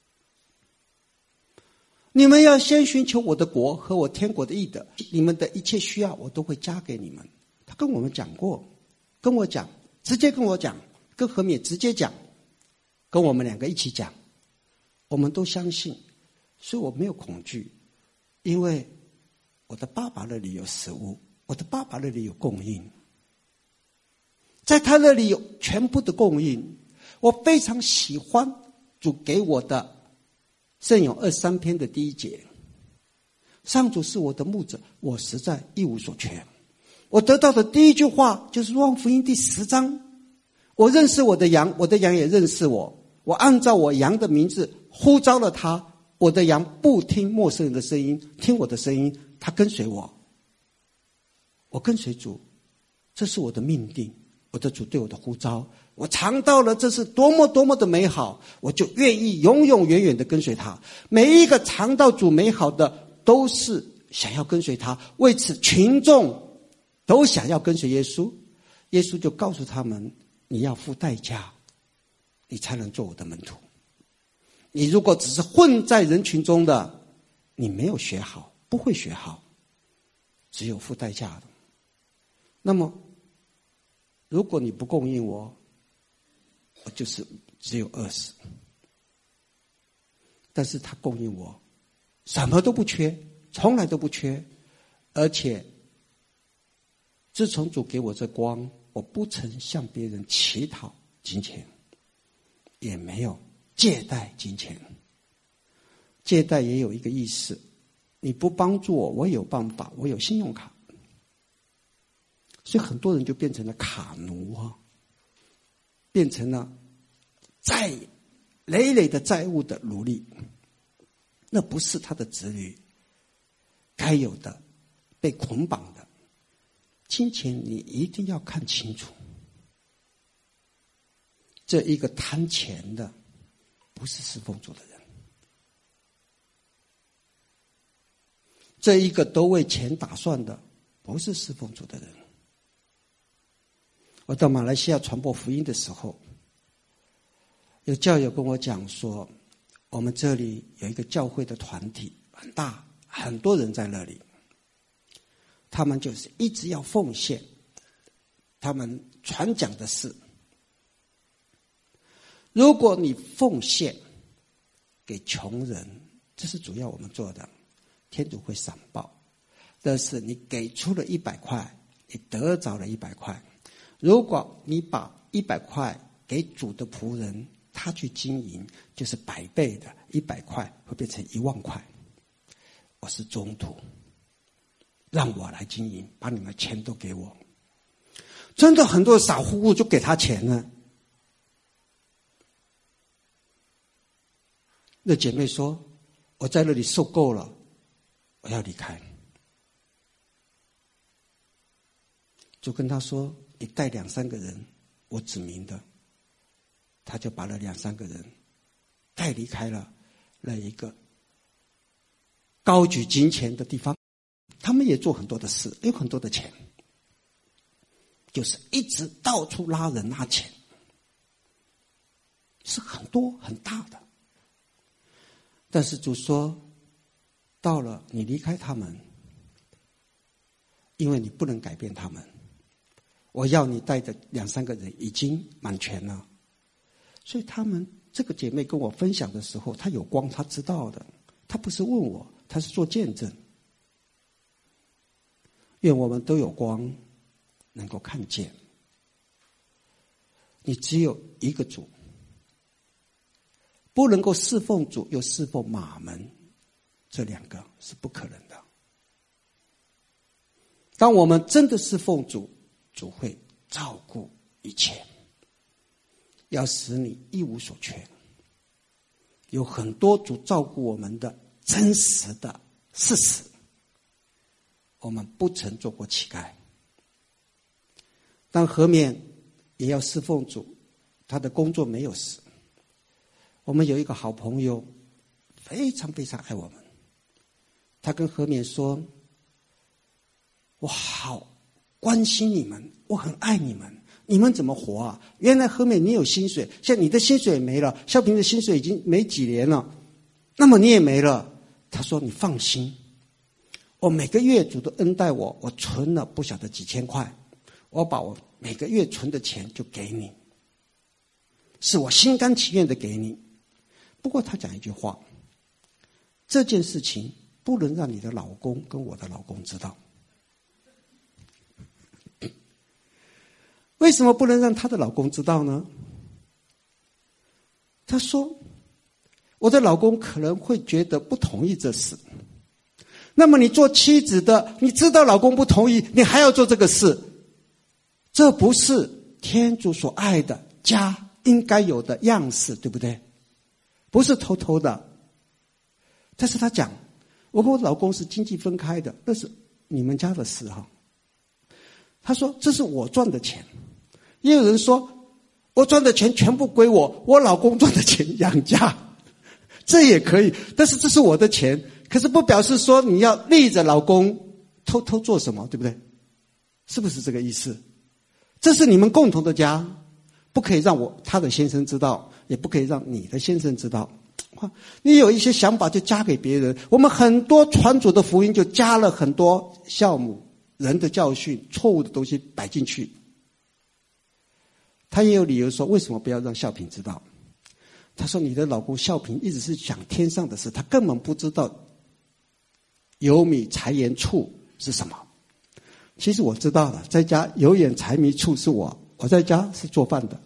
你们要先寻求我的国和我天国的义德，你们的一切需要我都会加给你们。他跟我们讲过，跟我讲，直接跟我讲，跟何敏直接讲，跟我们2个一起讲，我们都相信，所以我没有恐惧，因为我的爸爸那里有食物，我的爸爸那里有供应，在他那里有全部的供应。我非常喜欢主给我的圣咏23篇的第1节，上主是我的牧者，我实在一无所缺。我得到的第一句话就是若望福音第10章，我认识我的羊，我的羊也认识我，我按照我羊的名字呼召了他，我的羊不听陌生人的声音，听我的声音，他跟随我，我跟随主，这是我的命定，我的主对我的呼召，我尝到了这是多么多么的美好，我就愿意永永远远的跟随他。每一个尝到主美好的都是想要跟随他，为此群众都想要跟随耶稣。耶稣就告诉他们，你要付代价，你才能做我的门徒。你如果只是混在人群中的，你没有学好，不会学好，只有付代价的。那么如果你不供应我，我就是只有饿死。但是他供应我，什么都不缺，从来都不缺，而且自从主给我这光，我不曾向别人乞讨金钱，也没有借贷金钱。借贷也有一个意思，你不帮助我，我有办法，我有信用卡。所以很多人就变成了卡奴啊，变成了累累的债务的奴隶。那不是他的子女。 该有的，被捆绑的。金钱你一定要看清楚，这一个贪钱的不是侍奉主的人，这一个都为钱打算的不是侍奉主的人。我到马来西亚传播福音的时候，有教友跟我讲说，我们这里有一个教会的团体很大，很多人在那里，他们就是一直要奉献。他们传讲的是，如果你奉献给穷人，这是主要我们做的，天主会赏报。但是你给出了100块，你得着了100块。如果你把100块给主的仆人，他去经营，就是100倍的，100块会变成1万块。我是中途，让我来经营，把你们钱都给我。真的很多傻乎乎就给他钱了。那姐妹说，我在那里受够了，我要离开。就跟他说，你带2、3个人，我指明的。他就把那2、3个人带离开了那一个高举金钱的地方。他们也做很多的事，有很多的钱，就是一直到处拉人拿钱，是很多很大的。但是主说，到了你离开他们，因为你不能改变他们，我要你带的2、3个人已经满全了。所以他们这个姐妹跟我分享的时候，她有光，她知道的，她不是问我，她是做见证。愿我们都有光，能够看见。你只有一个主，不能够侍奉主又侍奉马门，这2个是不可能的。当我们真的侍奉主，主会照顾一切，要使你一无所缺。有很多主照顾我们的真实的事实，我们不曾做过乞丐。当何勉也要侍奉主，他的工作没有死。我们有一个好朋友，非常非常爱我们。他跟何勉说，我好关心你们，我很爱你们，你们怎么活啊？原来何勉你有薪水，像你的薪水也没了，孝平的薪水已经没几年了，那么你也没了。他说你放心，我每个月主都恩待我，我存了不晓得几千块，我把我每个月存的钱就给你，是我心甘情愿的给你。不过他讲一句话，这件事情不能让你的老公跟我的老公知道。为什么不能让她的老公知道呢？她说，我的老公可能会觉得不同意这事。那么你做妻子的，你知道老公不同意，你还要做这个事，这不是天主所爱的家应该有的样式，对不对？不是偷偷的。但是他讲，我跟我老公是经济分开的，那是你们家的事哈。他说这是我赚的钱。也有人说，我赚的钱全部归我，我老公赚的钱养家，这也可以。但是这是我的钱，可是不表示说你要立着老公偷偷做什么，对不对？是不是这个意思？这是你们共同的家，不可以让他的先生知道，也不可以让你的先生知道。你有一些想法就加给别人。我们很多传主的福音就加了很多酵母人的教训，错误的东西摆进去。他也有理由说，为什么不要让孝平知道？他说你的老公孝平一直是想天上的事，他根本不知道油米柴盐醋是什么。其实我知道了，在家油盐柴米醋是我在家是做饭的，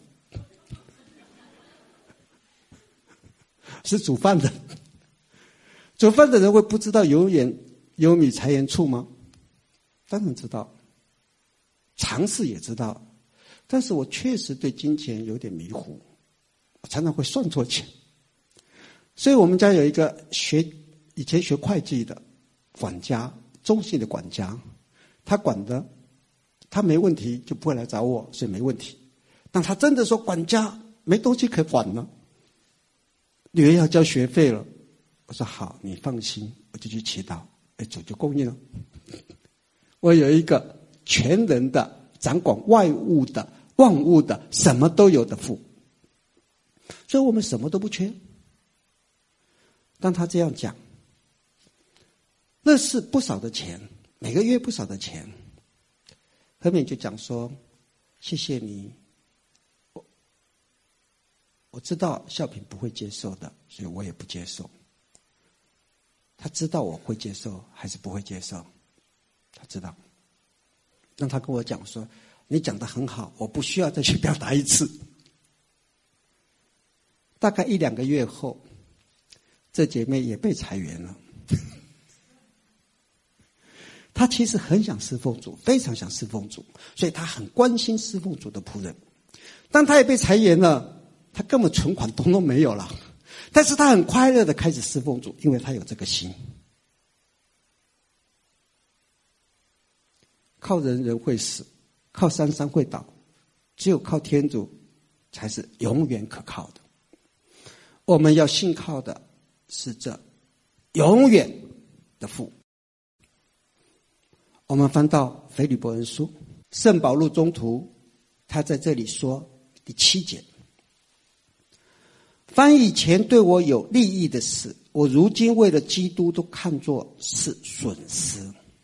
是煮饭的。煮饭的人会不知道油米柴盐醋吗？当然知道，常识也知道。但是我确实对金钱有点迷糊，我常常会算错钱。所以我们家有一个以前学会计的管家， 忠心的管家，他管的，他没问题就不会来找我，所以没问题。当他真的说管家没东西可管了，女儿要交学费了，我说好，你放心，我就去祈祷，主就供应了。我有一个全能的掌管外物的万物的什么都有的父，所以我们什么都不缺。当他这样讲，那是不少的钱，每个月不少的钱。后面就讲说，谢谢你，我知道孝平不会接受的，所以我也不接受。他知道我会接受还是不会接受，他知道。让他跟我讲说，你讲得很好，我不需要再去表达一次。大概1-2个月后，这姐妹也被裁员了。她其实很想侍奉主，非常想侍奉主，所以她很关心侍奉主的仆人。当她也被裁员了，她根本存款通通没有了，但是她很快乐的开始侍奉主，因为她有这个心。靠人人会死，靠山山会倒，只有靠天主才是永远可靠的。我们要信靠的是这永远的父。我们翻到腓立比人书，圣保禄宗徒他在这里说第7节，凡以前对我有利益的事，我如今为了基督都看作是损失。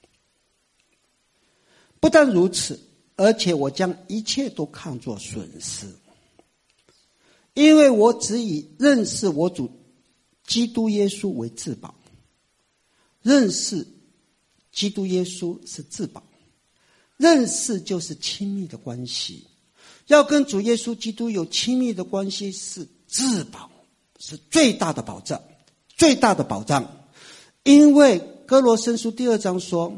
不但如此，而且我将一切都看作损失，因为我只以认识我主基督耶稣为至宝。认识基督耶稣是至宝，认识就是亲密的关系，要跟主耶稣基督有亲密的关系是至宝，是最大的保障，最大的保障。因为哥罗森书第2章说，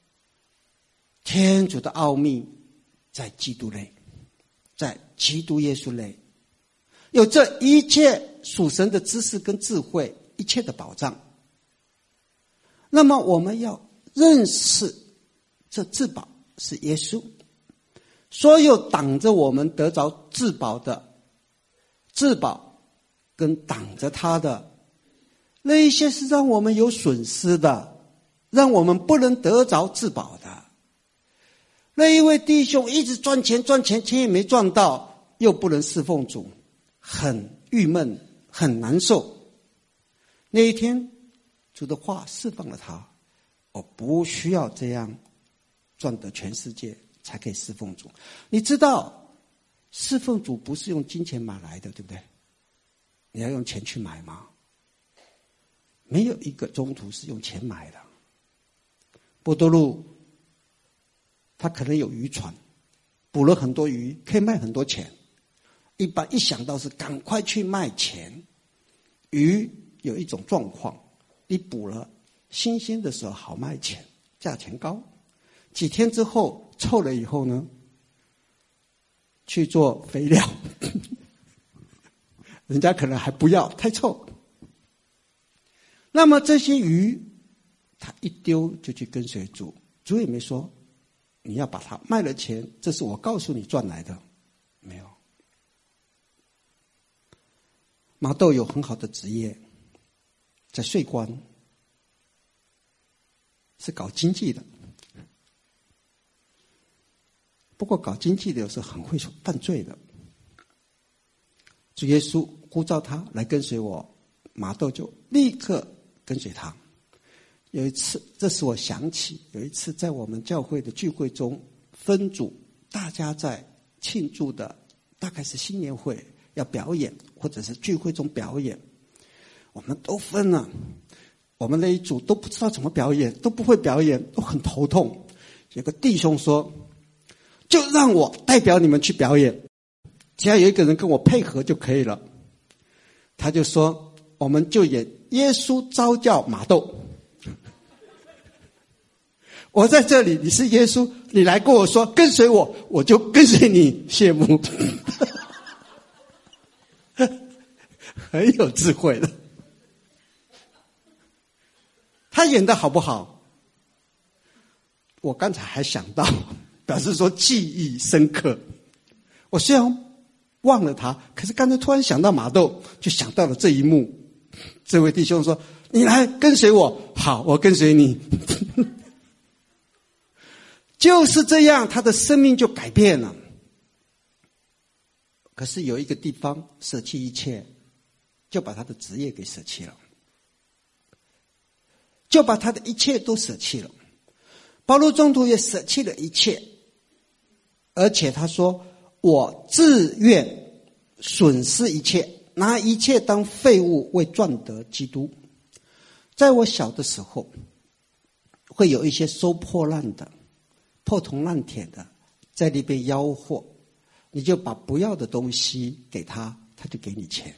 天主的奥秘在基督内，在基督耶稣内，有这一切属神的知识跟智慧，一切的保障。那么我们要认识这至宝是耶稣，所有挡着我们得着至宝的至宝跟挡着他的那一些是让我们有损失的，让我们不能得着至宝的。那一位弟兄一直赚钱，钱也没赚到，又不能侍奉主，很郁闷，很难受。那一天主的话释放了他，我不需要这样赚得全世界才可以侍奉主。你知道侍奉主不是用金钱买来的，对不对？你要用钱去买吗？没有一个宗徒是用钱买的。波多禄他可能有渔船，捕了很多鱼，可以卖很多钱。一般一想到是赶快去卖钱。鱼有一种状况，你捕了新鲜的时候好卖钱，价钱高，几天之后臭了以后呢，去做肥料人家可能还不要，太臭。那么这些鱼他一丢就去跟随主，主也没说你要把它卖了钱，这是我告诉你赚来的，没有。马豆有很好的职业，在税关，是搞经济的。不过搞经济的有时候很会犯罪的。主耶稣呼召他来跟随我，马豆就立刻跟随他。有一次，这使我想起有一次在我们教会的聚会中，分组大家在庆祝的大概是新年会要表演，或者是聚会中表演，我们都分了，我们那一组都不知道怎么表演，都不会表演，都很头痛。有个弟兄说，就让我代表你们去表演，只要有一个人跟我配合就可以了。他就说，我们就演耶稣召叫马豆。我在这里，你是耶稣，你来跟我说跟随我，我就跟随你。谢幕很有智慧的。他演的好不好？ 我刚才还想到，表示说记忆深刻。我虽然忘了他，可是刚才突然想到马豆，就想到了这一幕。这位弟兄说：“你来跟随我。”好，我跟随你。就是这样，他的生命就改变了。可是有一个地方舍弃一切，就把他的职业给舍弃了，就把他的一切都舍弃了。保罗中途也舍弃了一切，而且他说：“我自愿损失一切，拿一切当废物，为赚得基督。”在我小的时候，会有一些收破烂的、破铜烂铁的在那边吆喝，你就把不要的东西给他，他就给你钱。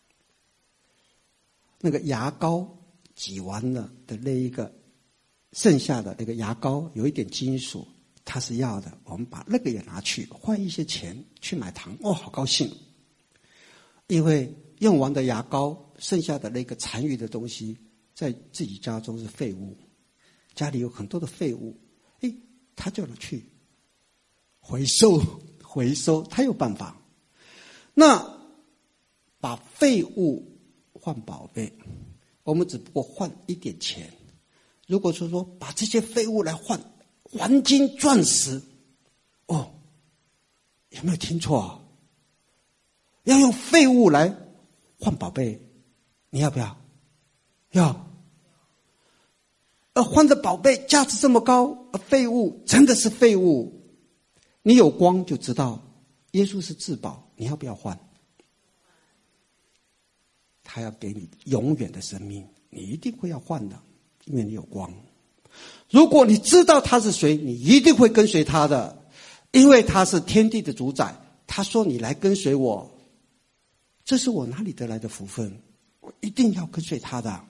那个牙膏挤完了的那一个剩下的那个牙膏有一点金属，他是要的，我们把那个也拿去换一些钱去买糖。哦，好高兴，因为用完的牙膏剩下的那个残余的东西在自己家中是废物，家里有很多的废物，他就能去回收，他有办法。那把废物换宝贝，我们只不过换一点钱。如果说把这些废物来换黄金钻石，哦，有没有听错啊？要用废物来换宝贝，你要不要？要。而换的宝贝价值这么高，而废物真的是废物。你有光就知道耶稣是至宝，你要不要换？他要给你永远的生命，你一定会要换的，因为你有光。如果你知道他是谁，你一定会跟随他的，因为他是天地的主宰。他说你来跟随我，这是我哪里得来的福分，我一定要跟随他的。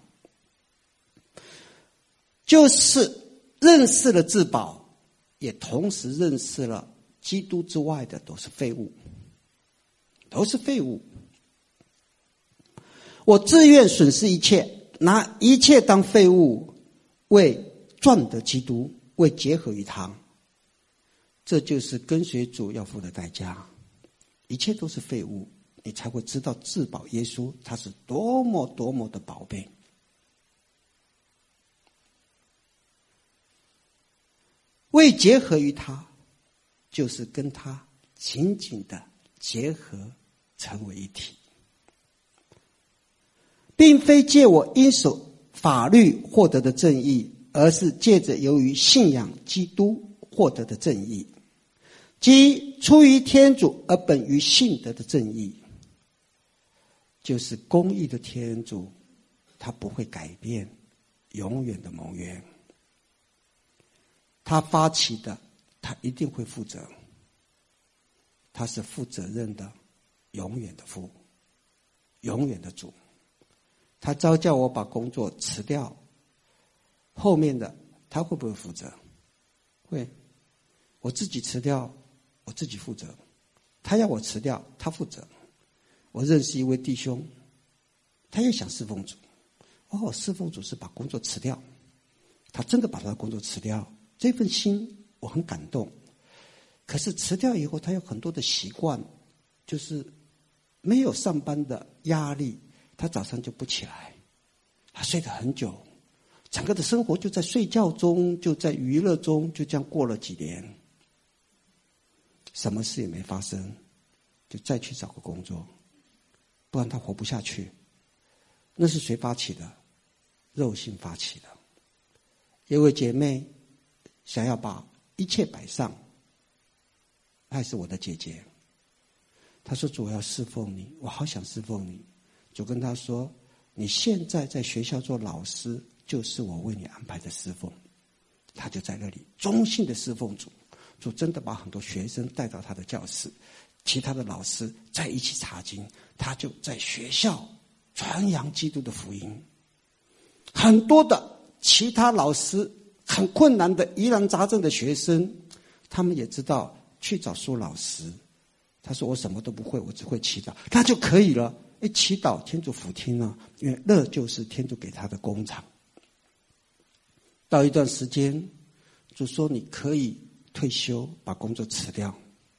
就是认识了至宝，也同时认识了基督之外的都是废物，都是废物。我自愿损失一切，拿一切当废物，为赚得基督，为结合于他。这就是跟随主要付的代价。一切都是废物，你才会知道至宝耶稣他是多么多么的宝贝。为结合于他，就是跟他紧紧的结合成为一体，并非借我因守法律获得的正义，而是借着由于信仰基督获得的正义，即出于天主而本于信德的正义。就是公义的天主，他不会改变永远的盟约，他发起的，他一定会负责，他是负责任的，永远的父，永远的主。他召叫我把工作辞掉，后面的他会不会负责？会。我自己辞掉，我自己负责。他要我辞掉，他负责。我认识一位弟兄，他也想侍奉主。侍奉主是把工作辞掉，他真的把他的工作辞掉，这份心我很感动。可是辞掉以后，他有很多的习惯，就是没有上班的压力，他早上就不起来，他睡得很久，整个的生活就在睡觉中，就在娱乐中，就这样过了几年，什么事也没发生，就再去找个工作，不然他活不下去。那是谁发起的？肉性发起的。有位姐妹想要把一切摆上，她也是我的姐姐。她说：“主，我要侍奉你，我好想侍奉你。”主跟她说：“你现在在学校做老师，就是我为你安排的侍奉。”她就在那里忠心的侍奉主。主真的把很多学生带到他的教室，其他的老师在一起查经，他就在学校传扬基督的福音。很多的其他老师很困难的疑难杂症的学生，他们也知道去找苏老师。他说：“我什么都不会，我只会祈祷。”那就可以了。祈祷天主俯听了，因为那就是天主给他的工厂。到一段时间， 主说你可以退休，把工作辞掉。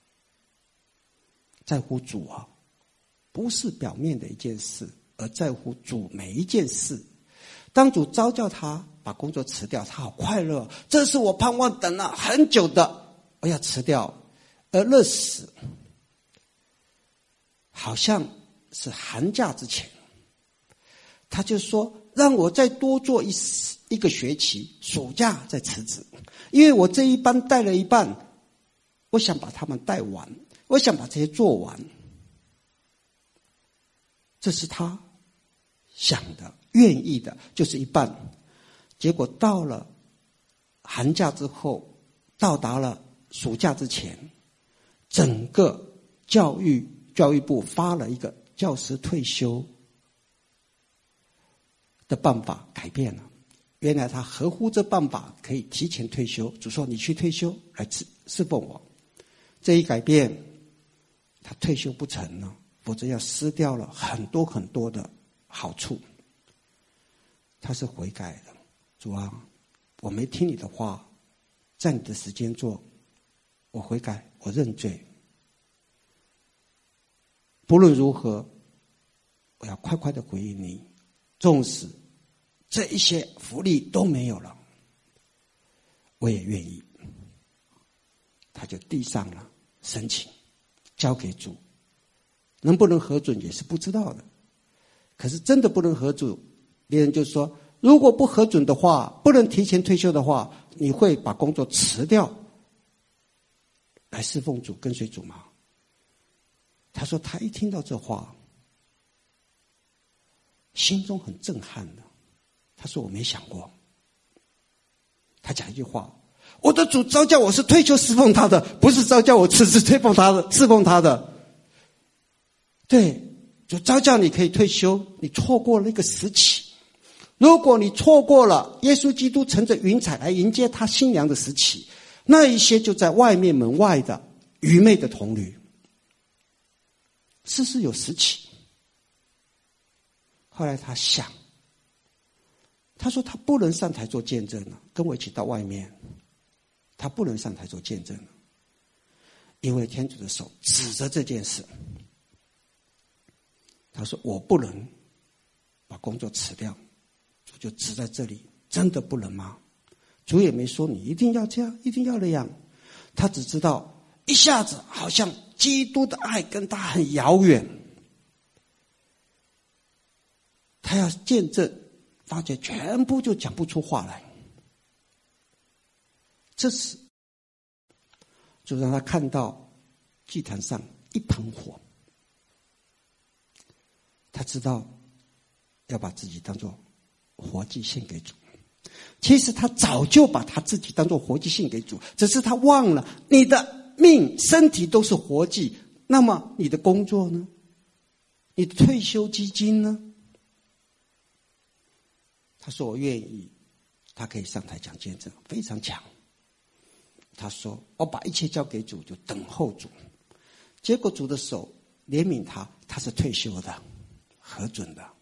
在乎主啊，不是表面的一件事，而在乎主每一件事。当主召叫他把工作辞掉，他好快乐，这是我盼望等了很久的，我要辞掉。而那时好像是寒假之前，他就说让我再多做一个学期，暑假再辞职，因为我这一班带了一半，我想把他们带完，我想把这些做完。这是他想的，愿意的，就是一半。结果到了寒假之后，到达了暑假之前，整个教育部发了一个教师退休的办法改变了。原来他合乎这办法可以提前退休，主说你去退休来侍奉我。这一改变，他退休不成了，否则要失掉了很多很多的好处。他是悔改的，主啊，我没听你的话，在你的时间做，我悔改，我认罪。不论如何，我要快快的回应你，纵使这一些福利都没有了，我也愿意。他就递上了申请，交给主。能不能核准也是不知道的，可是真的不能核准，别人就说如果不核准的话，不能提前退休的话，你会把工作辞掉来侍奉主跟随主吗？他说他一听到这话，心中很震撼的。他说我没想过。他讲一句话，我的主召叫我是退休侍奉他的，不是召叫我辞职侍奉他的。对，主召叫你可以退休，你错过了那个时期。如果你错过了耶稣基督乘着云彩来迎接他新娘的时期，那一些就在外面门外的愚昧的童女。事有时期。后来他想，他说他不能上台做见证了，跟我一起到外面。他不能上台做见证了，因为天主的手指着这件事。他说我不能把工作辞掉，主就指在这里，真的不能吗？主也没说你一定要这样，一定要那样。他只知道一下子好像基督的爱跟他很遥远，他要见证，发觉全部就讲不出话来。这时就让他看到祭坛上一盆火，他知道要把自己当作活祭献给主。其实他早就把他自己当作活祭献给主，只是他忘了，你的命身体都是活祭，那么你的工作呢？你的退休基金呢？他说我愿意，他可以上台讲见证，非常强。他说我把一切交给主，就等候主。结果主的手怜悯他，他是退休的，核准的。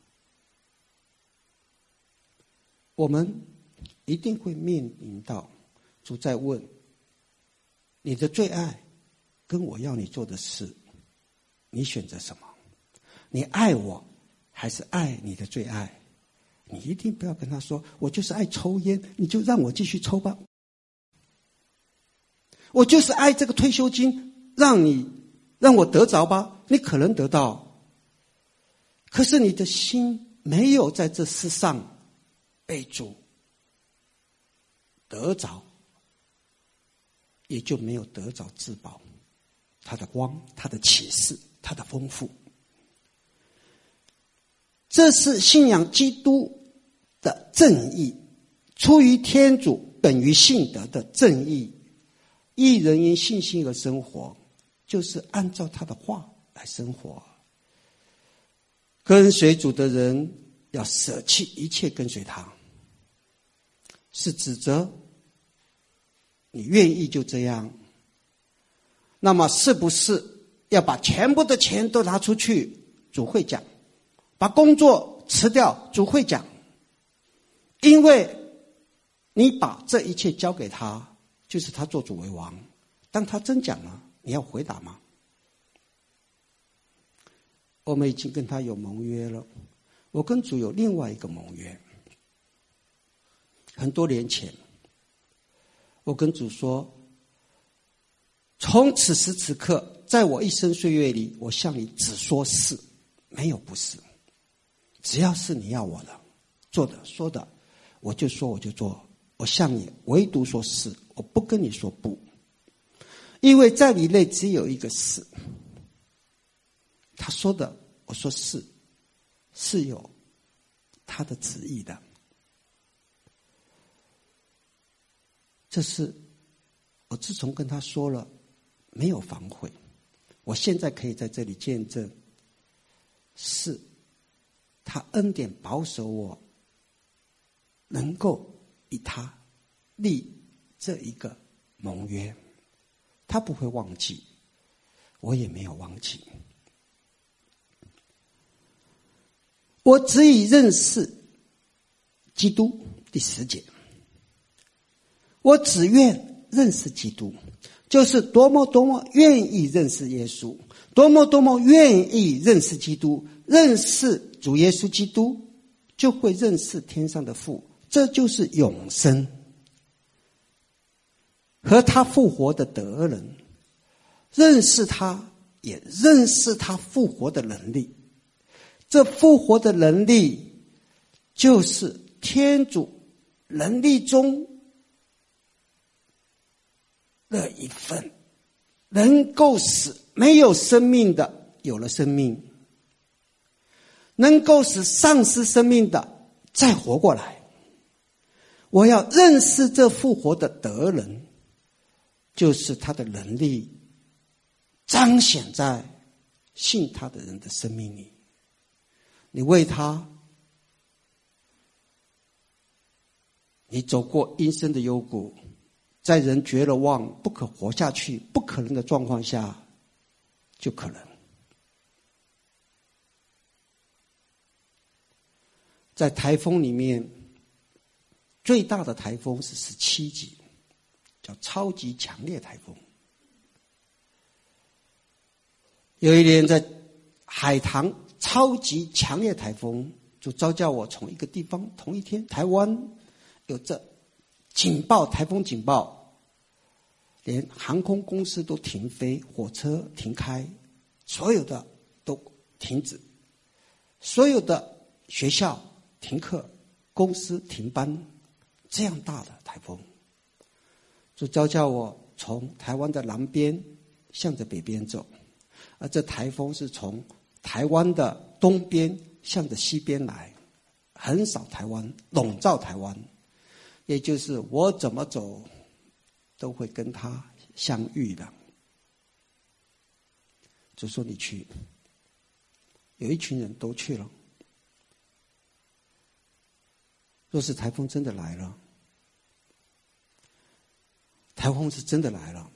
我们一定会面临到主在问你的最爱跟我要你做的事，你选择什么？你爱我还是爱你的最爱？你一定不要跟他说我就是爱抽烟，你就让我继续抽吧。我就是爱这个退休金，让我得着吧，你可能得到，可是你的心没有在这世上被主得着，也就没有得着至宝，他的光，他的启示，他的丰富。这是信仰基督的正义，出于天主本于信德的正义。义人因信心而生活，就是按照他的话来生活。跟随主的人要舍弃一切跟随他，是指责你愿意就这样，那么是不是要把全部的钱都拿出去？主会讲，把工作辞掉，主会讲，因为你把这一切交给他， 就是他做主为王。当他真讲了，你要回答吗？我们已经跟他有盟约了。我跟主有另外一个盟约。很多年前，我跟主说，从此时此刻，在我一生岁月里，我向你只说是，没有不是。只要是你要我的做的说的，我就说我就做。我向你唯独说是，我不跟你说不。因为在你内只有一个是。他说的我说是，是有他的旨意的。这是我自从跟他说了，没有反悔。我现在可以在这里见证，是他恩典保守我，能够以他立这一个盟约。他不会忘记，我也没有忘记。我只以认识基督，第10节。我只愿认识基督，就是多么多么愿意认识耶稣，多么多么愿意认识基督。认识主耶稣基督，就会认识天上的父，这就是永生和他复活的德人。认识他，也认识他复活的能力。这复活的能力，就是天主能力中的一份，能够使没有生命的有了生命，能够使丧失生命的再活过来。我要认识这复活的德人，就是他的能力彰显在信他的人的生命里。你为他，你走过阴森的幽谷，在人绝了望不可活下去不可能的状况下，就可能。在台风里面，最大的台风是17级，叫超级强烈台风。有一年在海棠，超级强烈台风就召叫我从一个地方，同一天台湾有这警报，台风警报，连航空公司都停飞，火车停开，所有的都停止，所有的学校停课，公司停班，这样大的台风就召叫我从台湾的南边向着北边走，而这台风是从台湾的东边向着西边来，横扫台湾，笼罩台湾，也就是我怎么走都会跟他相遇的。就说你去，有一群人都去了。若是台风真的来了，台风是真的来了，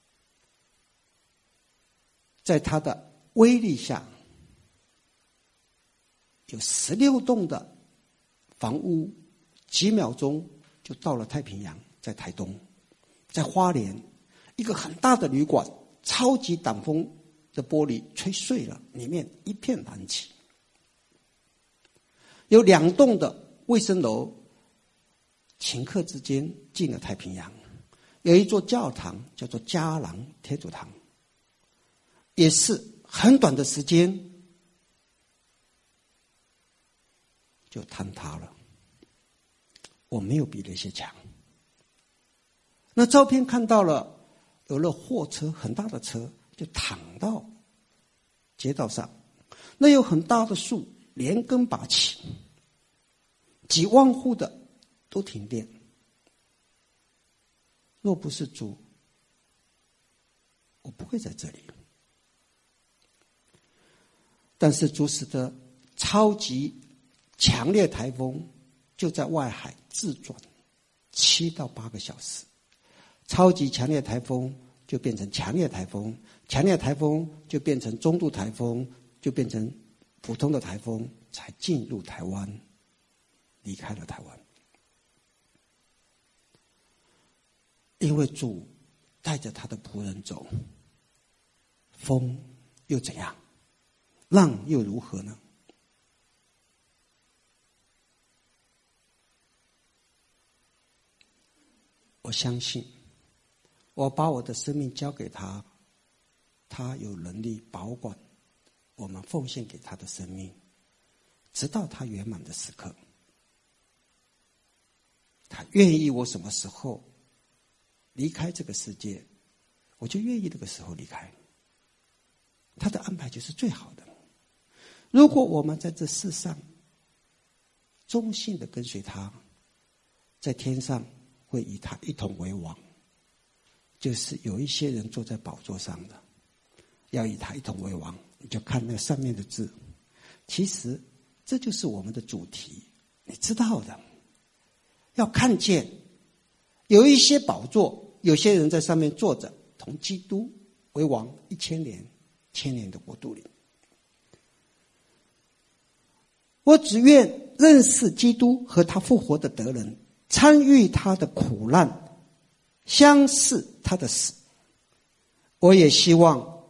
在它的威力下，有16栋的房屋，几秒钟就到了太平洋。在台东，在花莲，一个很大的旅馆，超级挡风的玻璃吹碎了，里面一片蓝旗。有2栋的卫生楼，顷刻之间进了太平洋。有一座教堂叫做迦南天主堂，也是很短的时间就坍塌了。我没有比那些强。那照片看到了，有了货车，很大的车就躺到街道上，那有很大的树连根拔起，几万户的都停电。若不是主，我不会在这里。但是主使得超级强烈台风就在外海自转7到8个小时，超级强烈台风就变成强烈台风，强烈台风就变成中度台风，就变成普通的台风，才进入台湾，离开了台湾。 因为主带着他的仆人走，风又怎样？浪又如何呢？我相信，我把我的生命交给他，他有能力保管我们奉献给他的生命，直到他圆满的时刻。他愿意我什么时候离开这个世界，我就愿意那个时候离开。他的安排就是最好的。如果我们在这世上忠心的跟随他，在天上会与他一同为王，就是有一些人坐在宝座上的，要与他一同为王。你就看那上面的字，其实这就是我们的主题，你知道的。要看见有一些宝座，有些人在上面坐着，同基督为王1000年，1000年的国度里。我只愿认识基督和他复活的得人，参与他的苦难，相似他的死。我也希望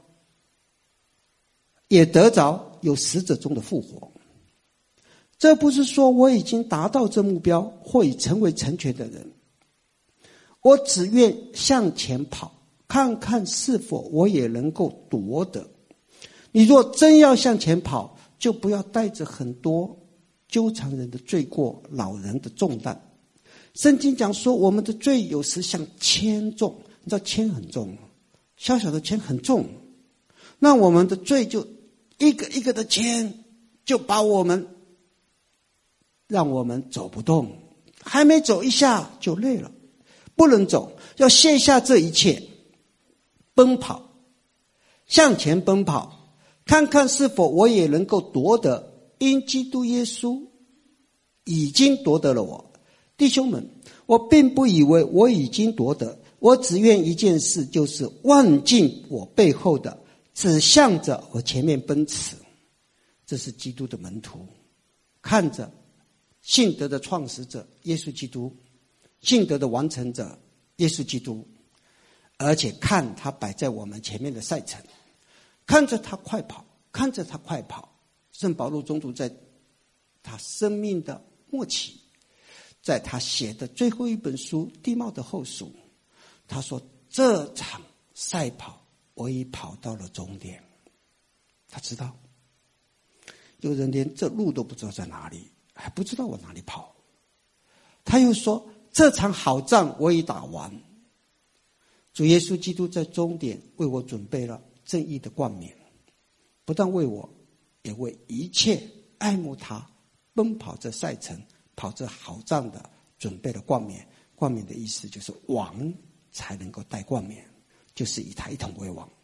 也得着有死者中的复活。这不是说我已经达到这目标或已成为成全的人，我只愿向前跑，看看是否我也能够夺得。你若真要向前跑，就不要带着很多纠缠人的罪过、老人的重担。圣经讲说，我们的罪有时像铅重，你知道铅很重，小小的铅很重，那我们的罪就一个一个的铅，就把我们让我们走不动，还没走一下就累了，不能走，要卸下这一切，奔跑，向前奔跑，看看是否我也能够夺得，因基督耶稣已经夺得了我。弟兄们，我并不以为我已经夺得，我只愿一件事，就是忘尽我背后的，只向着我前面奔驰。这是基督的门徒，看着信德的创始者耶稣基督，信德的完成者耶稣基督，而且看他摆在我们前面的赛程，看着他快跑，看着他快跑。圣保禄宗徒在他生命的末期，在他写的最后一本书《地貌的后书》，他说，这场赛跑我已跑到了终点。他知道有人连这路都不知道在哪里，还不知道往哪里跑。他又说，这场好仗我已打完。主耶稣基督在终点为我准备了正义的冠冕，不但为我，也为一切爱慕他、奔跑这赛程、跑这好仗的准备了冠冕。冠冕的意思就是王才能够戴冠冕，就是与他一同为王。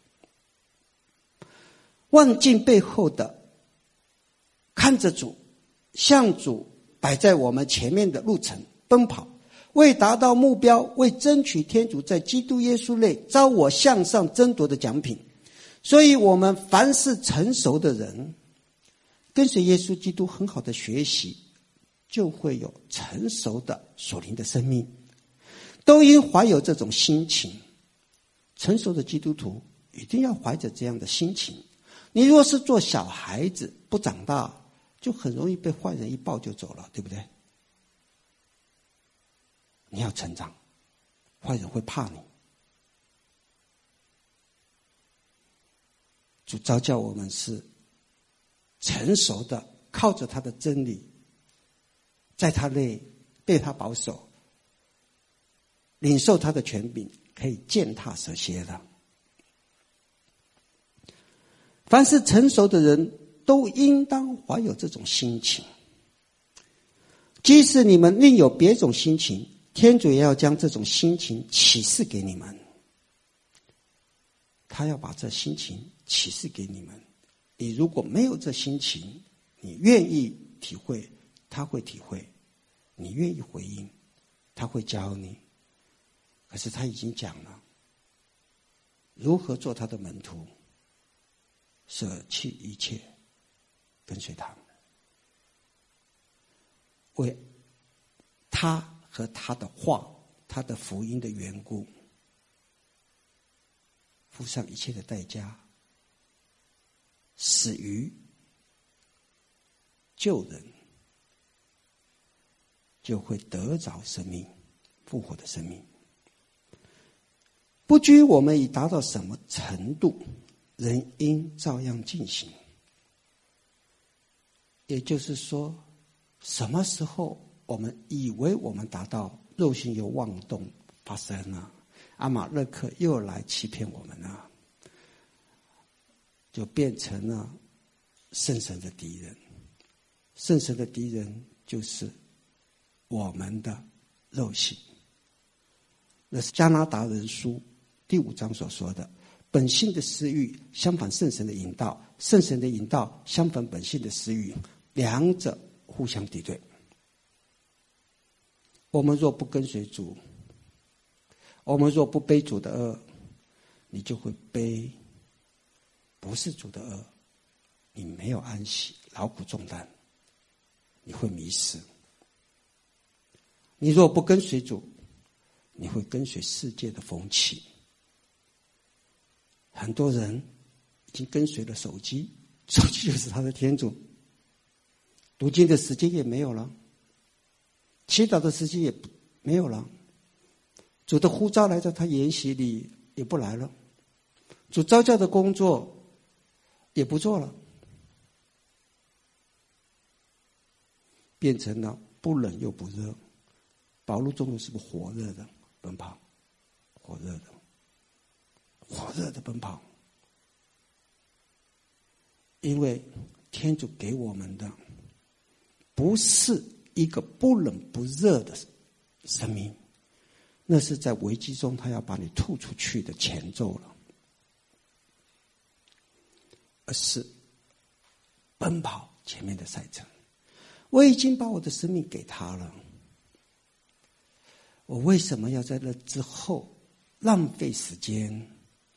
忘尽背后的，看着主，向主摆在我们前面的路程奔跑，为达到目标，为争取天主在基督耶稣内招我向上争夺的奖品。所以我们凡是成熟的人，跟随耶稣基督很好的学习，就会有成熟的属灵的生命，都应怀有这种心情。成熟的基督徒一定要怀着这样的心情。你若是做小孩子不长大，就很容易被坏人一抱就走了，对不对？你要成长，坏人会怕你。主召叫我们是成熟的，靠着他的真理，在他内被他保守，领受他的权柄，可以践踏蛇蝎的。凡是成熟的人都应当怀有这种心情。即使你们另有别种心情，天主也要将这种心情启示给你们。他要把这心情启示给你们。你如果没有这心情，你愿意体会，他会体会；你愿意回应，他会教你。可是他已经讲了，如何做他的门徒，舍弃一切，跟随他，为他和他的话、他的福音的缘故， 付上一切的代价，死于救人，就会得着生命，复活的生命。不拘我们已达到什么程度，人应照样进行。也就是说，什么时候我们以为我们达到，肉性有妄动发生了，阿马勒克又来欺骗我们了，就变成了圣神的敌人。圣神的敌人就是我们的肉性。那是加拿大人书第5章所说的，本性的私欲相反圣神的引导，圣神的引导相反本性的私欲，两者互相敌对。我们若不跟随主，我们若不背主的恶，你就会背不是主的恶，你没有安息，劳苦重担，你会迷失。你若不跟随主，你会跟随世界的风气。很多人已经跟随了手机，手机就是他的天主，读经的时间也没有了，祈祷的时间也没有了，主的呼召来到他筵席里也不来了，主召叫的工作也不做了，变成了不冷又不热。保禄中文是不是火热的奔跑？火热的奔跑。因为天主给我们的不是一个不冷不热的生命，那是在危机中他要把你吐出去的前奏了，而是奔跑前面的赛程。我已经把我的生命给他了，我为什么要在那之后浪费时间，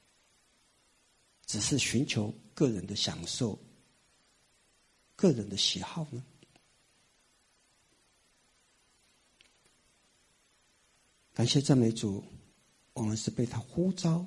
只是寻求个人的享受、个人的喜好呢？感谢赞美主，我们是被他呼召，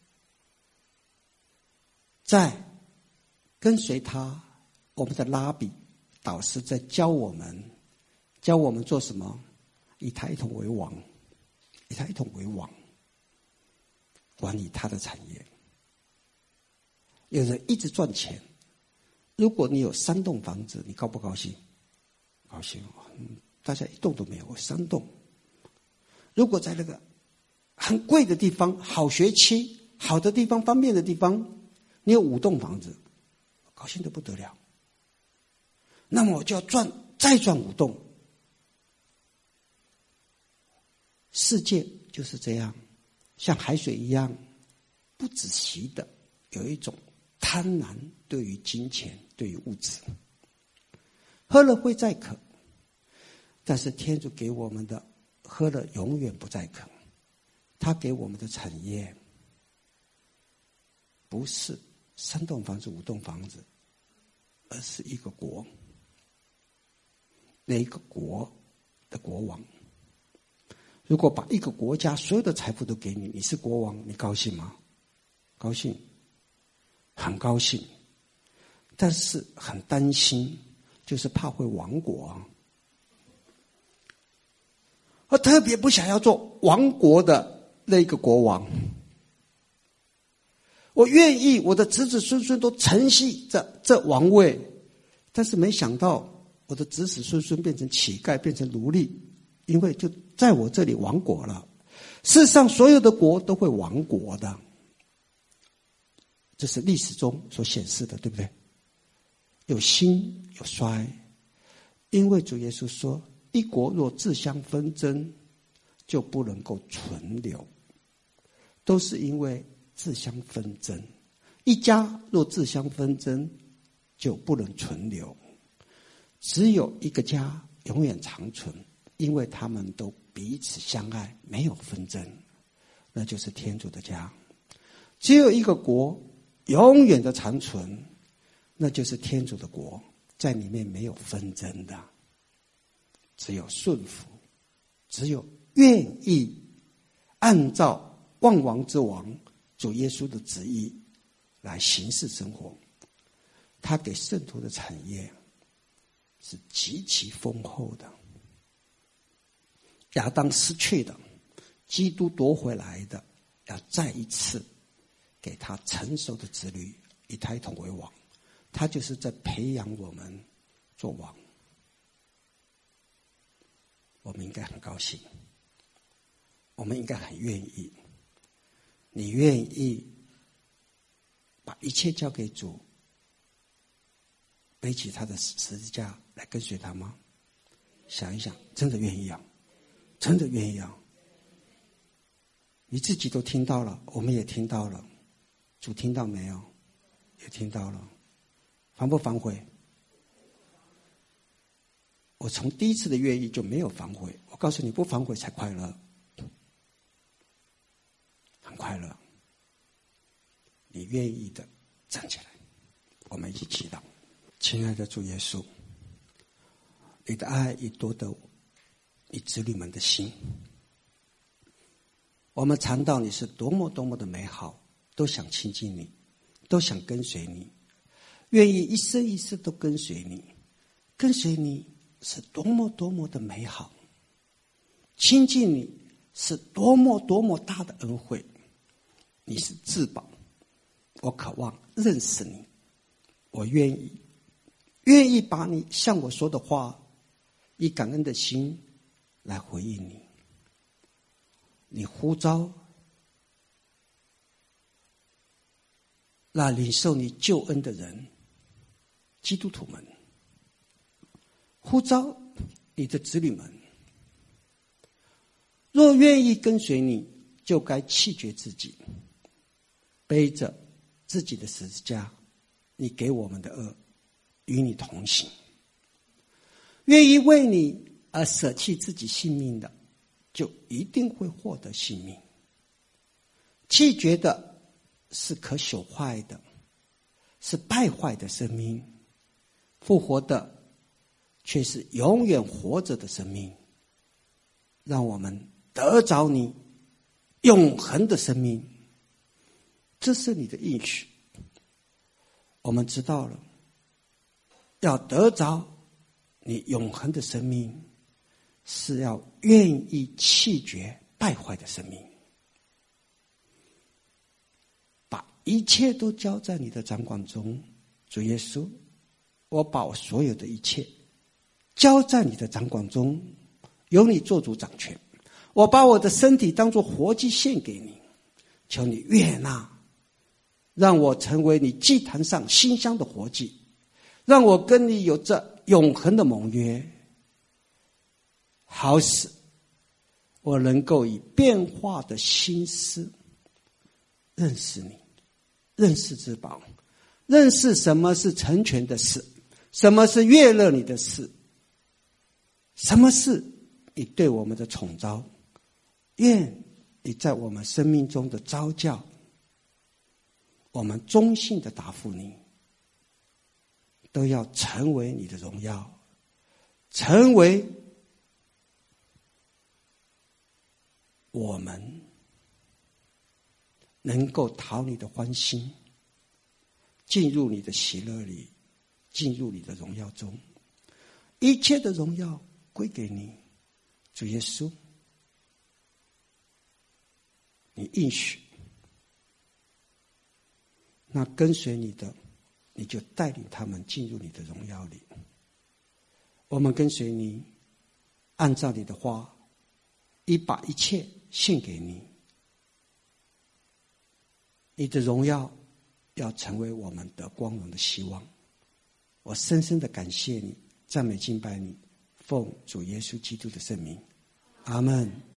在跟随他，我们的拉比导师在教我们做什么？以他一同为王，以他一同为王，管理他的产业。有人一直赚钱，如果你有3栋房子，你高不高兴？高兴。大家1栋都没有，我3栋。如果在那个很贵的地方、好学区、好的地方、方便的地方，你有5栋房子，高兴得不得了。那么我就要再赚5栋。世界就是这样，像海水一样，不止息的有一种贪婪，对于金钱，对于物质，喝了会再渴，但是天主给我们的，喝了永远不再渴。他给我们的产业不是3栋房子、5栋房子，而是一个国，那一个国的国王。如果把一个国家所有的财富都给你，你是国王，你高兴吗？高兴，很高兴，但是很担心，就是怕会亡国啊。我特别不想要做亡国的那个国王，我愿意我的子子孙孙都承袭着这王位，但是没想到我的子子孙孙变成乞丐，变成奴隶，因为就在我这里亡国了。事实上所有的国都会亡国的，这是历史中所显示的，对不对？有兴有衰，因为主耶稣说，一国若自相纷争，就不能够存留，都是因为自相纷争。一家若自相纷争，就不能存留。只有一个家永远长存，因为他们都彼此相爱，没有纷争，那就是天主的家。只有一个国永远的长存，那就是天主的国，在里面没有纷争的，只有顺服，只有愿意按照万王之王主耶稣的旨意来行事生活。他给圣徒的产业是极其丰厚的。亚当失去的，基督夺回来的，要再一次给他成熟的子女，以他一同为王。他就是在培养我们做王。我们应该很高兴，我们应该很愿意。你愿意把一切交给主，背起他的十字架来跟随他吗？想一想，真的愿意啊，真的愿意啊。你自己都听到了，我们也听到了，主听到没有？也听到了。反不反悔？我从第一次的愿意就没有反悔。我告诉你，不反悔才快乐，很快乐。你愿意的站起来，我们一起祈祷。亲爱的主耶稣，你的爱已夺得你子女们的心。我们尝到你是多么多么的美好，都想亲近你，都想跟随你，愿意一生一世都跟随你。跟随你是多么多么的美好，亲近你是多么多么大的恩惠。你是至宝，我渴望认识你，我愿意把你向我说的话，以感恩的心来回应你。你呼召那领受你救恩的人，基督徒们，呼召你的子女们，若愿意跟随你，就该弃绝自己，背着自己的十字架，你给我们的恶，与你同行。愿意为你而舍弃自己性命的，就一定会获得性命。弃绝的是可朽坏的，是败坏的生命；复活的却是永远活着的生命。让我们得着你永恒的生命，这是你的应许。我们知道了，要得着你永恒的生命，是要愿意弃绝败坏的生命，把一切都交在你的掌管中。主耶稣，我把我所有的一切交在你的掌管中，由你做主掌权。我把我的身体当作活祭献给你，求你悦纳，让我成为你祭坛上馨香的活祭，让我跟你有着永恒的盟约，好使我能够以变化的心思认识你，认识至宝，认识什么是成全的事，什么是悦乐你的事，什么是你对我们的宠召。愿你在我们生命中的召教，我们忠心的答复你，都要成为你的荣耀，成为我们能够讨你的欢心，进入你的喜乐里，进入你的荣耀中。一切的荣耀归给你，主耶稣。你应许，那跟随你的，你就带领他们进入你的荣耀里。我们跟随你，按照你的话，已把一切献给你。你的荣耀要成为我们的光荣的希望。我深深的感谢你，赞美敬拜你，奉主耶稣基督的圣名，阿们。